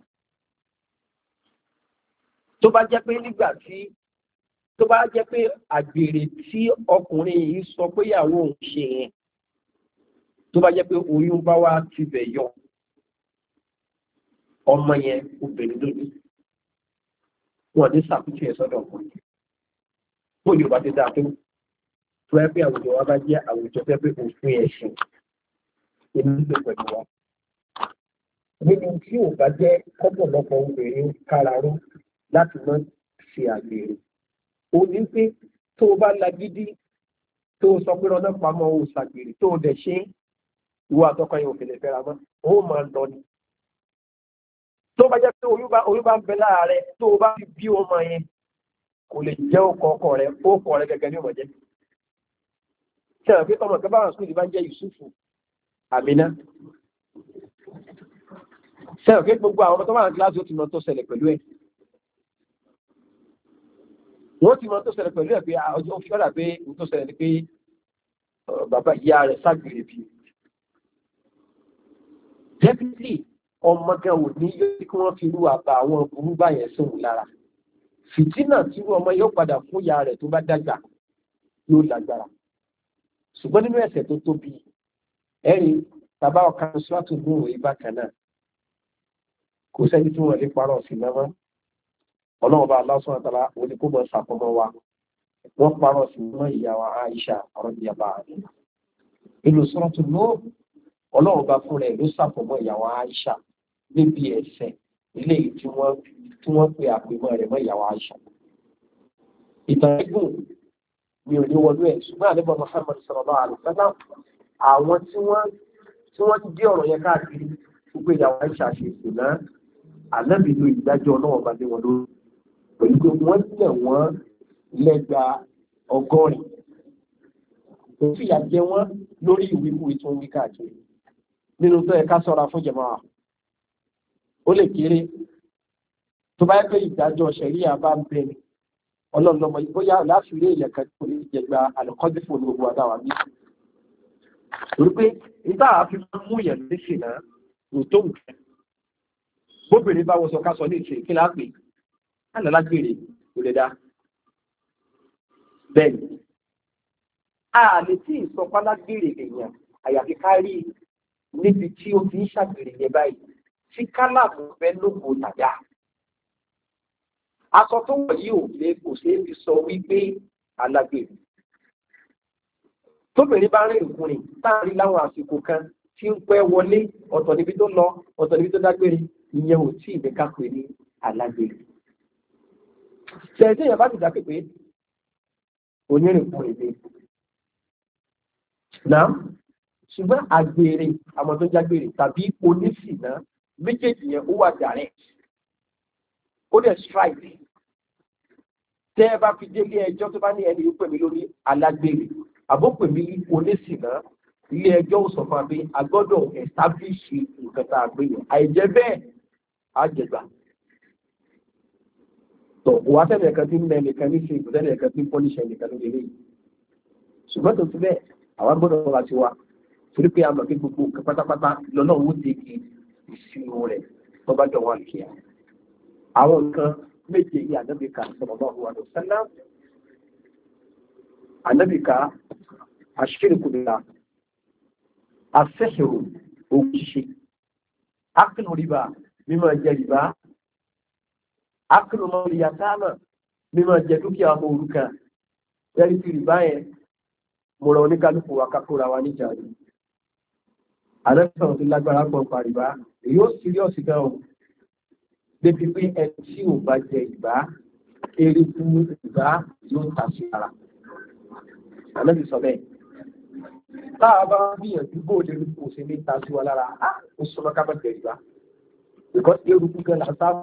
tó bá jẹ́ pé nígbà tí tó bá jẹ́ pé àgbèrè tí ọkùnrin yìí sọ pé ìyàwó òun ṣe yẹn tó bá jẹ́ pé oyún bá wá tibẹ̀ yọ ọmọ yẹn obìnrin lónìí wọn ní sàkútì ẹ̀ sọ́dọ̀ ọkùnrin bó ni ò bá ti dáa tó tó ẹ pé àwùjọ wa bá jẹ́ àwùjọ fẹ́ pé òfin ẹ̀sìn inú ń pè pẹ̀lú wa nínú tí ò bá jẹ́ kọ́pọ̀lọpọ̀ obìnrin káraró láti mọ́ ṣe àgbèrè ó ní pé tó o bá lagídí tó o sọ pé ọ̀nà pamọ́ o ṣàgbèrè tó o dẹ̀ ṣe ìwọ àtọkọ yẹn òfin lè fẹ́ra mọ́ ó máa lọ ni tó bá jẹ́ pé oyún bá oyún bá ń bẹ láàárẹ̀ tó o bá fi bí ọmọ yẹn kò lè jẹ́ ọkọ ọkọ rẹ ọkọ rẹ gẹ́gẹ́ ní ọmọ jẹ́ ṣe àwọn pé ọmọ kan báwọn skul bá ń jẹ́ Yusufu Amina ṣe àwọn pé gbogbo àwọn ọmọ tó wà ní kíláàsì ó ti mọ tó ṣẹlẹ̀ pẹ̀lú ẹ̀ wọ́n ti mọ tó ṣẹlẹ̀ pẹ̀lú ẹ̀ pé ọjọ́ fi ọ́dà pé n tó ṣẹlẹ̀ ni pé bàbá ìyá rẹ̀ ságbèrè bí definitely ọmọ gan ò ní yóò kí wọ́n fi rú àbá àwọn burú báyẹn sóhun lára fìtínà tí ọmọ yóò padà fún ìyá rẹ̀ tó bá dàgbà yóò lágbára ṣùgbọ́n nínú ẹ̀ṣẹ̀ tó tóbi ẹ̀rí bàbá ọ̀kan sọ́tò lóòrò ibà kan náà kò sẹ́ni tí wọ́n lè parọ́ sí lọ́wọ́ ọlọ́run bá aláṣọ àtàlà oníkóbọ̀ ṣàkómọ́ wa wọ́n parọ́ sí mọ́ ìyàwó Aisha ọ̀rọ̀dìyàbá rẹ̀ inú sọ́tò lóòrò ọlọ́run bá fún rẹ̀ ló ṣàkómọ́ ìyàwó Aisha níbi ẹ̀ṣẹ̀ ilé tí wọ́n tí wọ́n pe àpèmọ́ rẹ̀ mọ́ ìyàwó Aisha ìtàn ẹgbùn mi ò ní wọlú ẹ̀ ṣùgbọ́n àlébọ̀ Muhammad sallallahu alaihi wasallam àwọn tí wọ́n tí wọ́n ti dé ọ̀rọ̀ yẹn káàkiri gbogbo ìyàwó Aisha ṣe ìsìn náà ànábì lo ìdájọ́ náà bá dé wọn lórí pẹ̀lú pé wọ́n tẹ̀ wọ́n lẹ́gba ọgọ́rin tó fìyà jẹ wọ́n lórí ìwíkúwí tó ń wí káàkiri nínú tó yẹ ká sọ́ra fún jẹ̀mọ́ ó lè kéré tó bá yẹ pé ìdájọ́ ṣẹ̀ríà bá ń bẹ̀rẹ̀ ọlọ́run lọ́mọ yìí bóyá láfìrí èèyàn kan tó ní ìjẹgba àlùkọ́dé fún gbogbo àdáwà bí. torí pé nígbà àfi máa mú yẹn léṣe náà kò tó nǹkan bóbìnrin bá wọ́n sọ ká sọ ní ìṣe kí lápè kálọ̀ lágbèrè kò lè dá. bẹ́ẹ̀ni a lè tí ì sọ pálágbèrè èèyàn àyàfi ká rí níbi tí ó ti ń ṣàgbèrè yẹn báyìí tí kálàmù fẹ́ lóko tàdá. aṣọ tó wọ̀ yìí ò lè kò ṣeé fi sọ wípé alágbèrè. tóbìnrin bá rìn ìkùnrin táàrí láwọn àsìkò kan tí ń pẹ́ wọlé ọ̀tọ̀ níbi tó lọ ọ̀tọ̀ níbi tó dágbére ìyẹn ò tí ì ní ká pè ní alágbèrè. ṣẹ̀ṣẹ̀ yẹn bá ti dá pé onírìnkùnrin dé. náà ṣùgbọ́n àgbèrè àwọn tó jágbèrè tàbí oníṣìná méjèèjì yẹn ó wà direct ó dẹ̀ strike. tẹ́ ẹ bá fi délé ẹjọ́ tó bá ní ẹni yóò pè mí lórí alágbèrè àbó pè mí oníṣìná ilé ẹjọ́ ò sọ fún mi a gbọ́dọ̀ establish nǹkan tá a gbé yẹn àìjẹ́ bẹ́ẹ̀ á jẹgbà. tó wà á tẹ̀lé ẹ̀kan tí ń lẹ nìkan ní ṣe ìbùdó ẹ̀kan tí ń pọ́líṣẹ̀ nìkan ló lélẹ́yìn. ṣùgbọ́n tó ti bẹ́ẹ̀ àwa gbọ́dọ̀ wọ́n láti wá torí pé a mọ̀ pé gbogbo nǹkan pátápátá lọ́nà owó ti kì ìṣirò rẹ̀ tó bá jọ wà kíá. àwọn nǹkan méje yìí ànábìkà sallallahu alaihi wasallam ànábìkà ashirku billah asẹ́ṣẹ̀rò òkìṣe akínú rìbá mímọ̀ jẹ rìbá akínú mọ́lì yàtánà mímọ̀ jẹ dúkìá ọmọ òrukàn lẹ́rí ti rìbá yẹn mo rọ oníkálùkù akákóra wa níjà yìí àrẹ́sàn ti lágbára pọ̀ pa rìbá èyí ó síríọ̀sì gan o débi pé ẹni tí ò bá jẹ rìbá eré fún rìbá yóò ta sí ara ànábì sọ bẹ́ẹ̀. táà bá gbìyànjú bóòlù eruku kò sí ní ta sí wa lára á ó súnmọ́ ká bẹ̀rẹ̀ ìgbà because eruku gan la sáà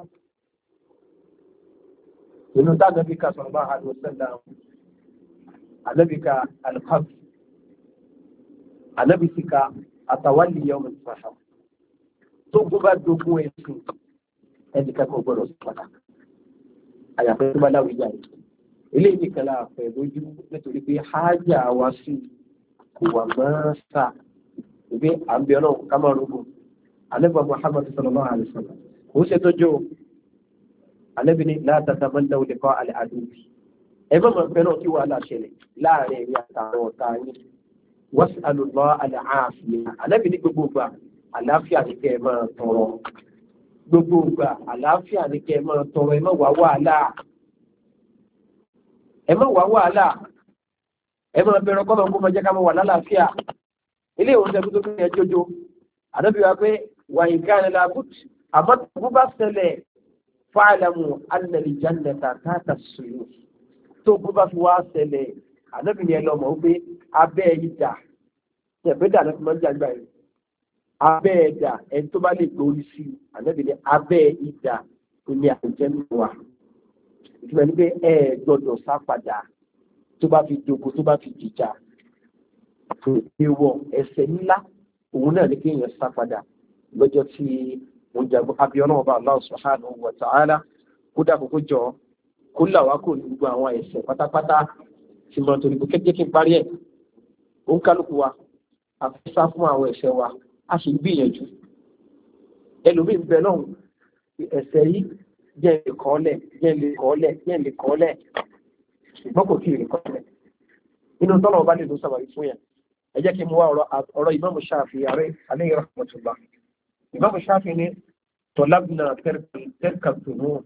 inú tá ànábì ká sọ̀rọ̀ bá àdó sẹ́ńdà ànábì ká alqab ànábì sì ká àtàwálì yawm al-faham tó gbọ́ bá dogun ẹ̀sìn ẹnì kankan gbọ́dọ̀ sí pàtàkì àyàfẹ́ tó bá láwùjá yìí eléyìí nìkan la fẹ́ lójú nítorí pé hájà wa sí kò wà máa sà ìgbé àbí ọlọ́run ká máa rúgbò alẹ́bà Muhammad sallallahu alaihi wasallam kò ṣe tó jó alẹ́bí ní la tatamannaw liqa al-aduwwi ẹ má máa fẹ́ràn kí wàhálà ṣẹlẹ̀ láàrin ẹ̀rí àtàwọn ọ̀tá yín was'alullaha al-'afiya alẹ́bí ní gbogbo gbà àlàáfíà ní kẹ́ ẹ máa tọrọ gbogbo gbà àlàáfíà ní kẹ́ ẹ máa tọrọ ẹ má wá wàhálà ẹ má wá wàhálà ẹ máa bẹ̀rẹ̀ kọ́nà kó máa jẹ́ ká máa wà lálàáfíà ilé ìwòsàn tó tó yẹ jójó àdóbi wa pé wà nǹkan ẹ̀ làbùt àmọ́ tó bá ṣẹlẹ̀ fa'lamu anna al-jannata tahta as-suyuf tó bó bá fi wá ṣẹlẹ̀ àdóbi yẹn lọ́mọ ó pé abẹ́ ìdà ẹ̀fẹ́ dà lọ́sí máa ń jàgbá yìí abẹ́ ìdà ẹni tó bá lè gbórí sí àdóbi ní abẹ́ ìdà ilé àjẹ́ wà ìtumọ̀ ní pé ẹ gbọ́dọ̀ sá padà tó bá fi jogo tó bá fi jìjà èèwọ̀ ẹ̀ṣẹ̀ ńlá òun náà ní kéèyàn sá padà lọ́jọ́ tí wọ́n jagun abiyọ́nà ọba Allah subhanahu wa ta'ala kó dàpọ̀ kó jọ kó là wá kó ní gbogbo àwọn ẹ̀ṣẹ̀ pátápátá tí mo torí kó kéjé kí n parí ẹ̀ ó ń kálukú wa àfẹ́sá fún àwọn ẹ̀ṣẹ̀ wa a sì gbìyànjú ẹlòmíì ń bẹ lọ́hùn ẹ̀ṣẹ̀ yìí jẹ́ lè kọ́lẹ̀ jẹ́ lè kọ́lẹ̀ jẹ́ lè kọ́lẹ̀ ṣùgbọ́n kò tí ì rí kọ́lẹ̀ inú tọ́lọ̀ ọba lè ló sàbàrí fún yẹn ẹ jẹ́ kí n mú wá ọ̀rọ̀ Imam Shafi'i alayhi rahmatullah Imam Shafi'i ní talabna tarka dhunub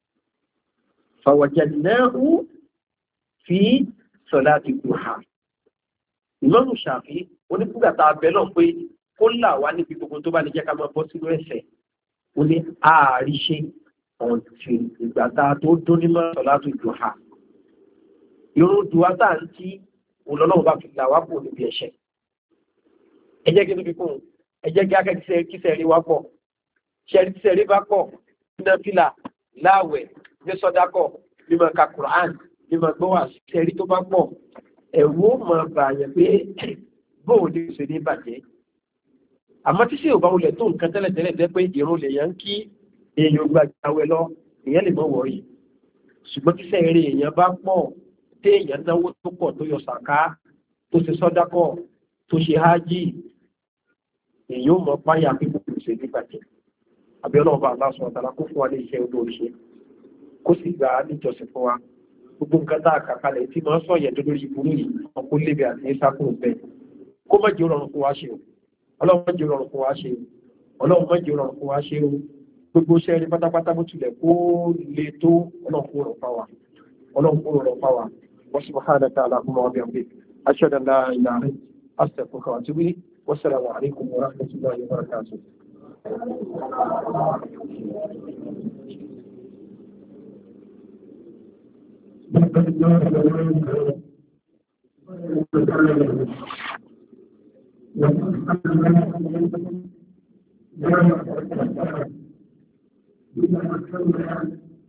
fawajadnahu fi salati duha Imam Shafi'i onígbà tá a bẹ̀ náà pé kó là wá níbi gbogbo tó bá lè jẹ́ ká máa bọ́ sínú ẹ̀ṣẹ̀ ó ní ààrí ṣe ọ̀tí ìgbà tá a tó dónímọ̀ salati duha irun duwa tá à ń tí olọ́lọ́wọ́ bá fi là wá pò níbi ẹ̀ṣẹ̀ ẹ jẹ́ kí níbi kún ẹ jẹ́ kí akẹ́kẹ́ kíṣẹ́ rí wá pọ̀ ṣẹ́rí tíṣẹ́ rí bá pọ̀ nínú fìlà láàwẹ̀ ní sọ́dákọ̀ mímọ̀ ka Quran mímọ̀ gbọ́wà ṣẹ́rí tó bá pọ̀ ẹ̀rù ó mọ̀ bàyẹ̀ pé bóò ní ṣe ní bàjẹ́ àmọ́ tí sí ò bá wulẹ̀ tó nǹkan tẹ́lẹ̀tẹ́lẹ̀ jẹ́ pé ìrun lè yàn kí èèyàn gbàgbàwẹ̀ lọ èèyàn lè mọ̀ wọ̀nyí ṣùgbọ́n tí sẹ́yìn rí èèyàn bá pọ̀ tí èèyàn náwó tó pọ̀ tó yọ sàká tó ṣe sọ́dákọ̀ tó ṣe hájì èèyàn ò mọ̀ páyà pípò kò ṣe nígbàjẹ́ àbíọ́nà ọba aláṣọ ọ̀tàlá kó fún wa ní iṣẹ́ olóòrì ṣe kó sì gbà á níjọsìn fún wa gbogbo nǹkan tá a kà kalẹ̀ tí máa ń sọ̀yẹ̀ tó lórí ìburú yìí ọkọ̀ lébi àti ìsákùn bẹ́ẹ̀ kó má jẹ́ rọrùn fún wa ṣe o ọlọ́run má jẹ́ rọrùn fún wa ṣe o ọlọ́run má jẹ́ rọrùn fún wa ṣe o gbogbo iṣẹ́ rí pátápátá bó tilẹ̀ kó le tó ọlọ́run kó rọ̀ fáwa ọlọ́run kó rọ̀ fáwa wa subhanaka allahumma wa bihamdik ashhadu an la ilaha illa anta astaghfiruka wa atubu ilayk wassalamu alaikum wa rahmatullahi wa barakatuh.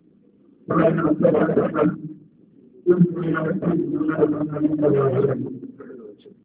Thank you.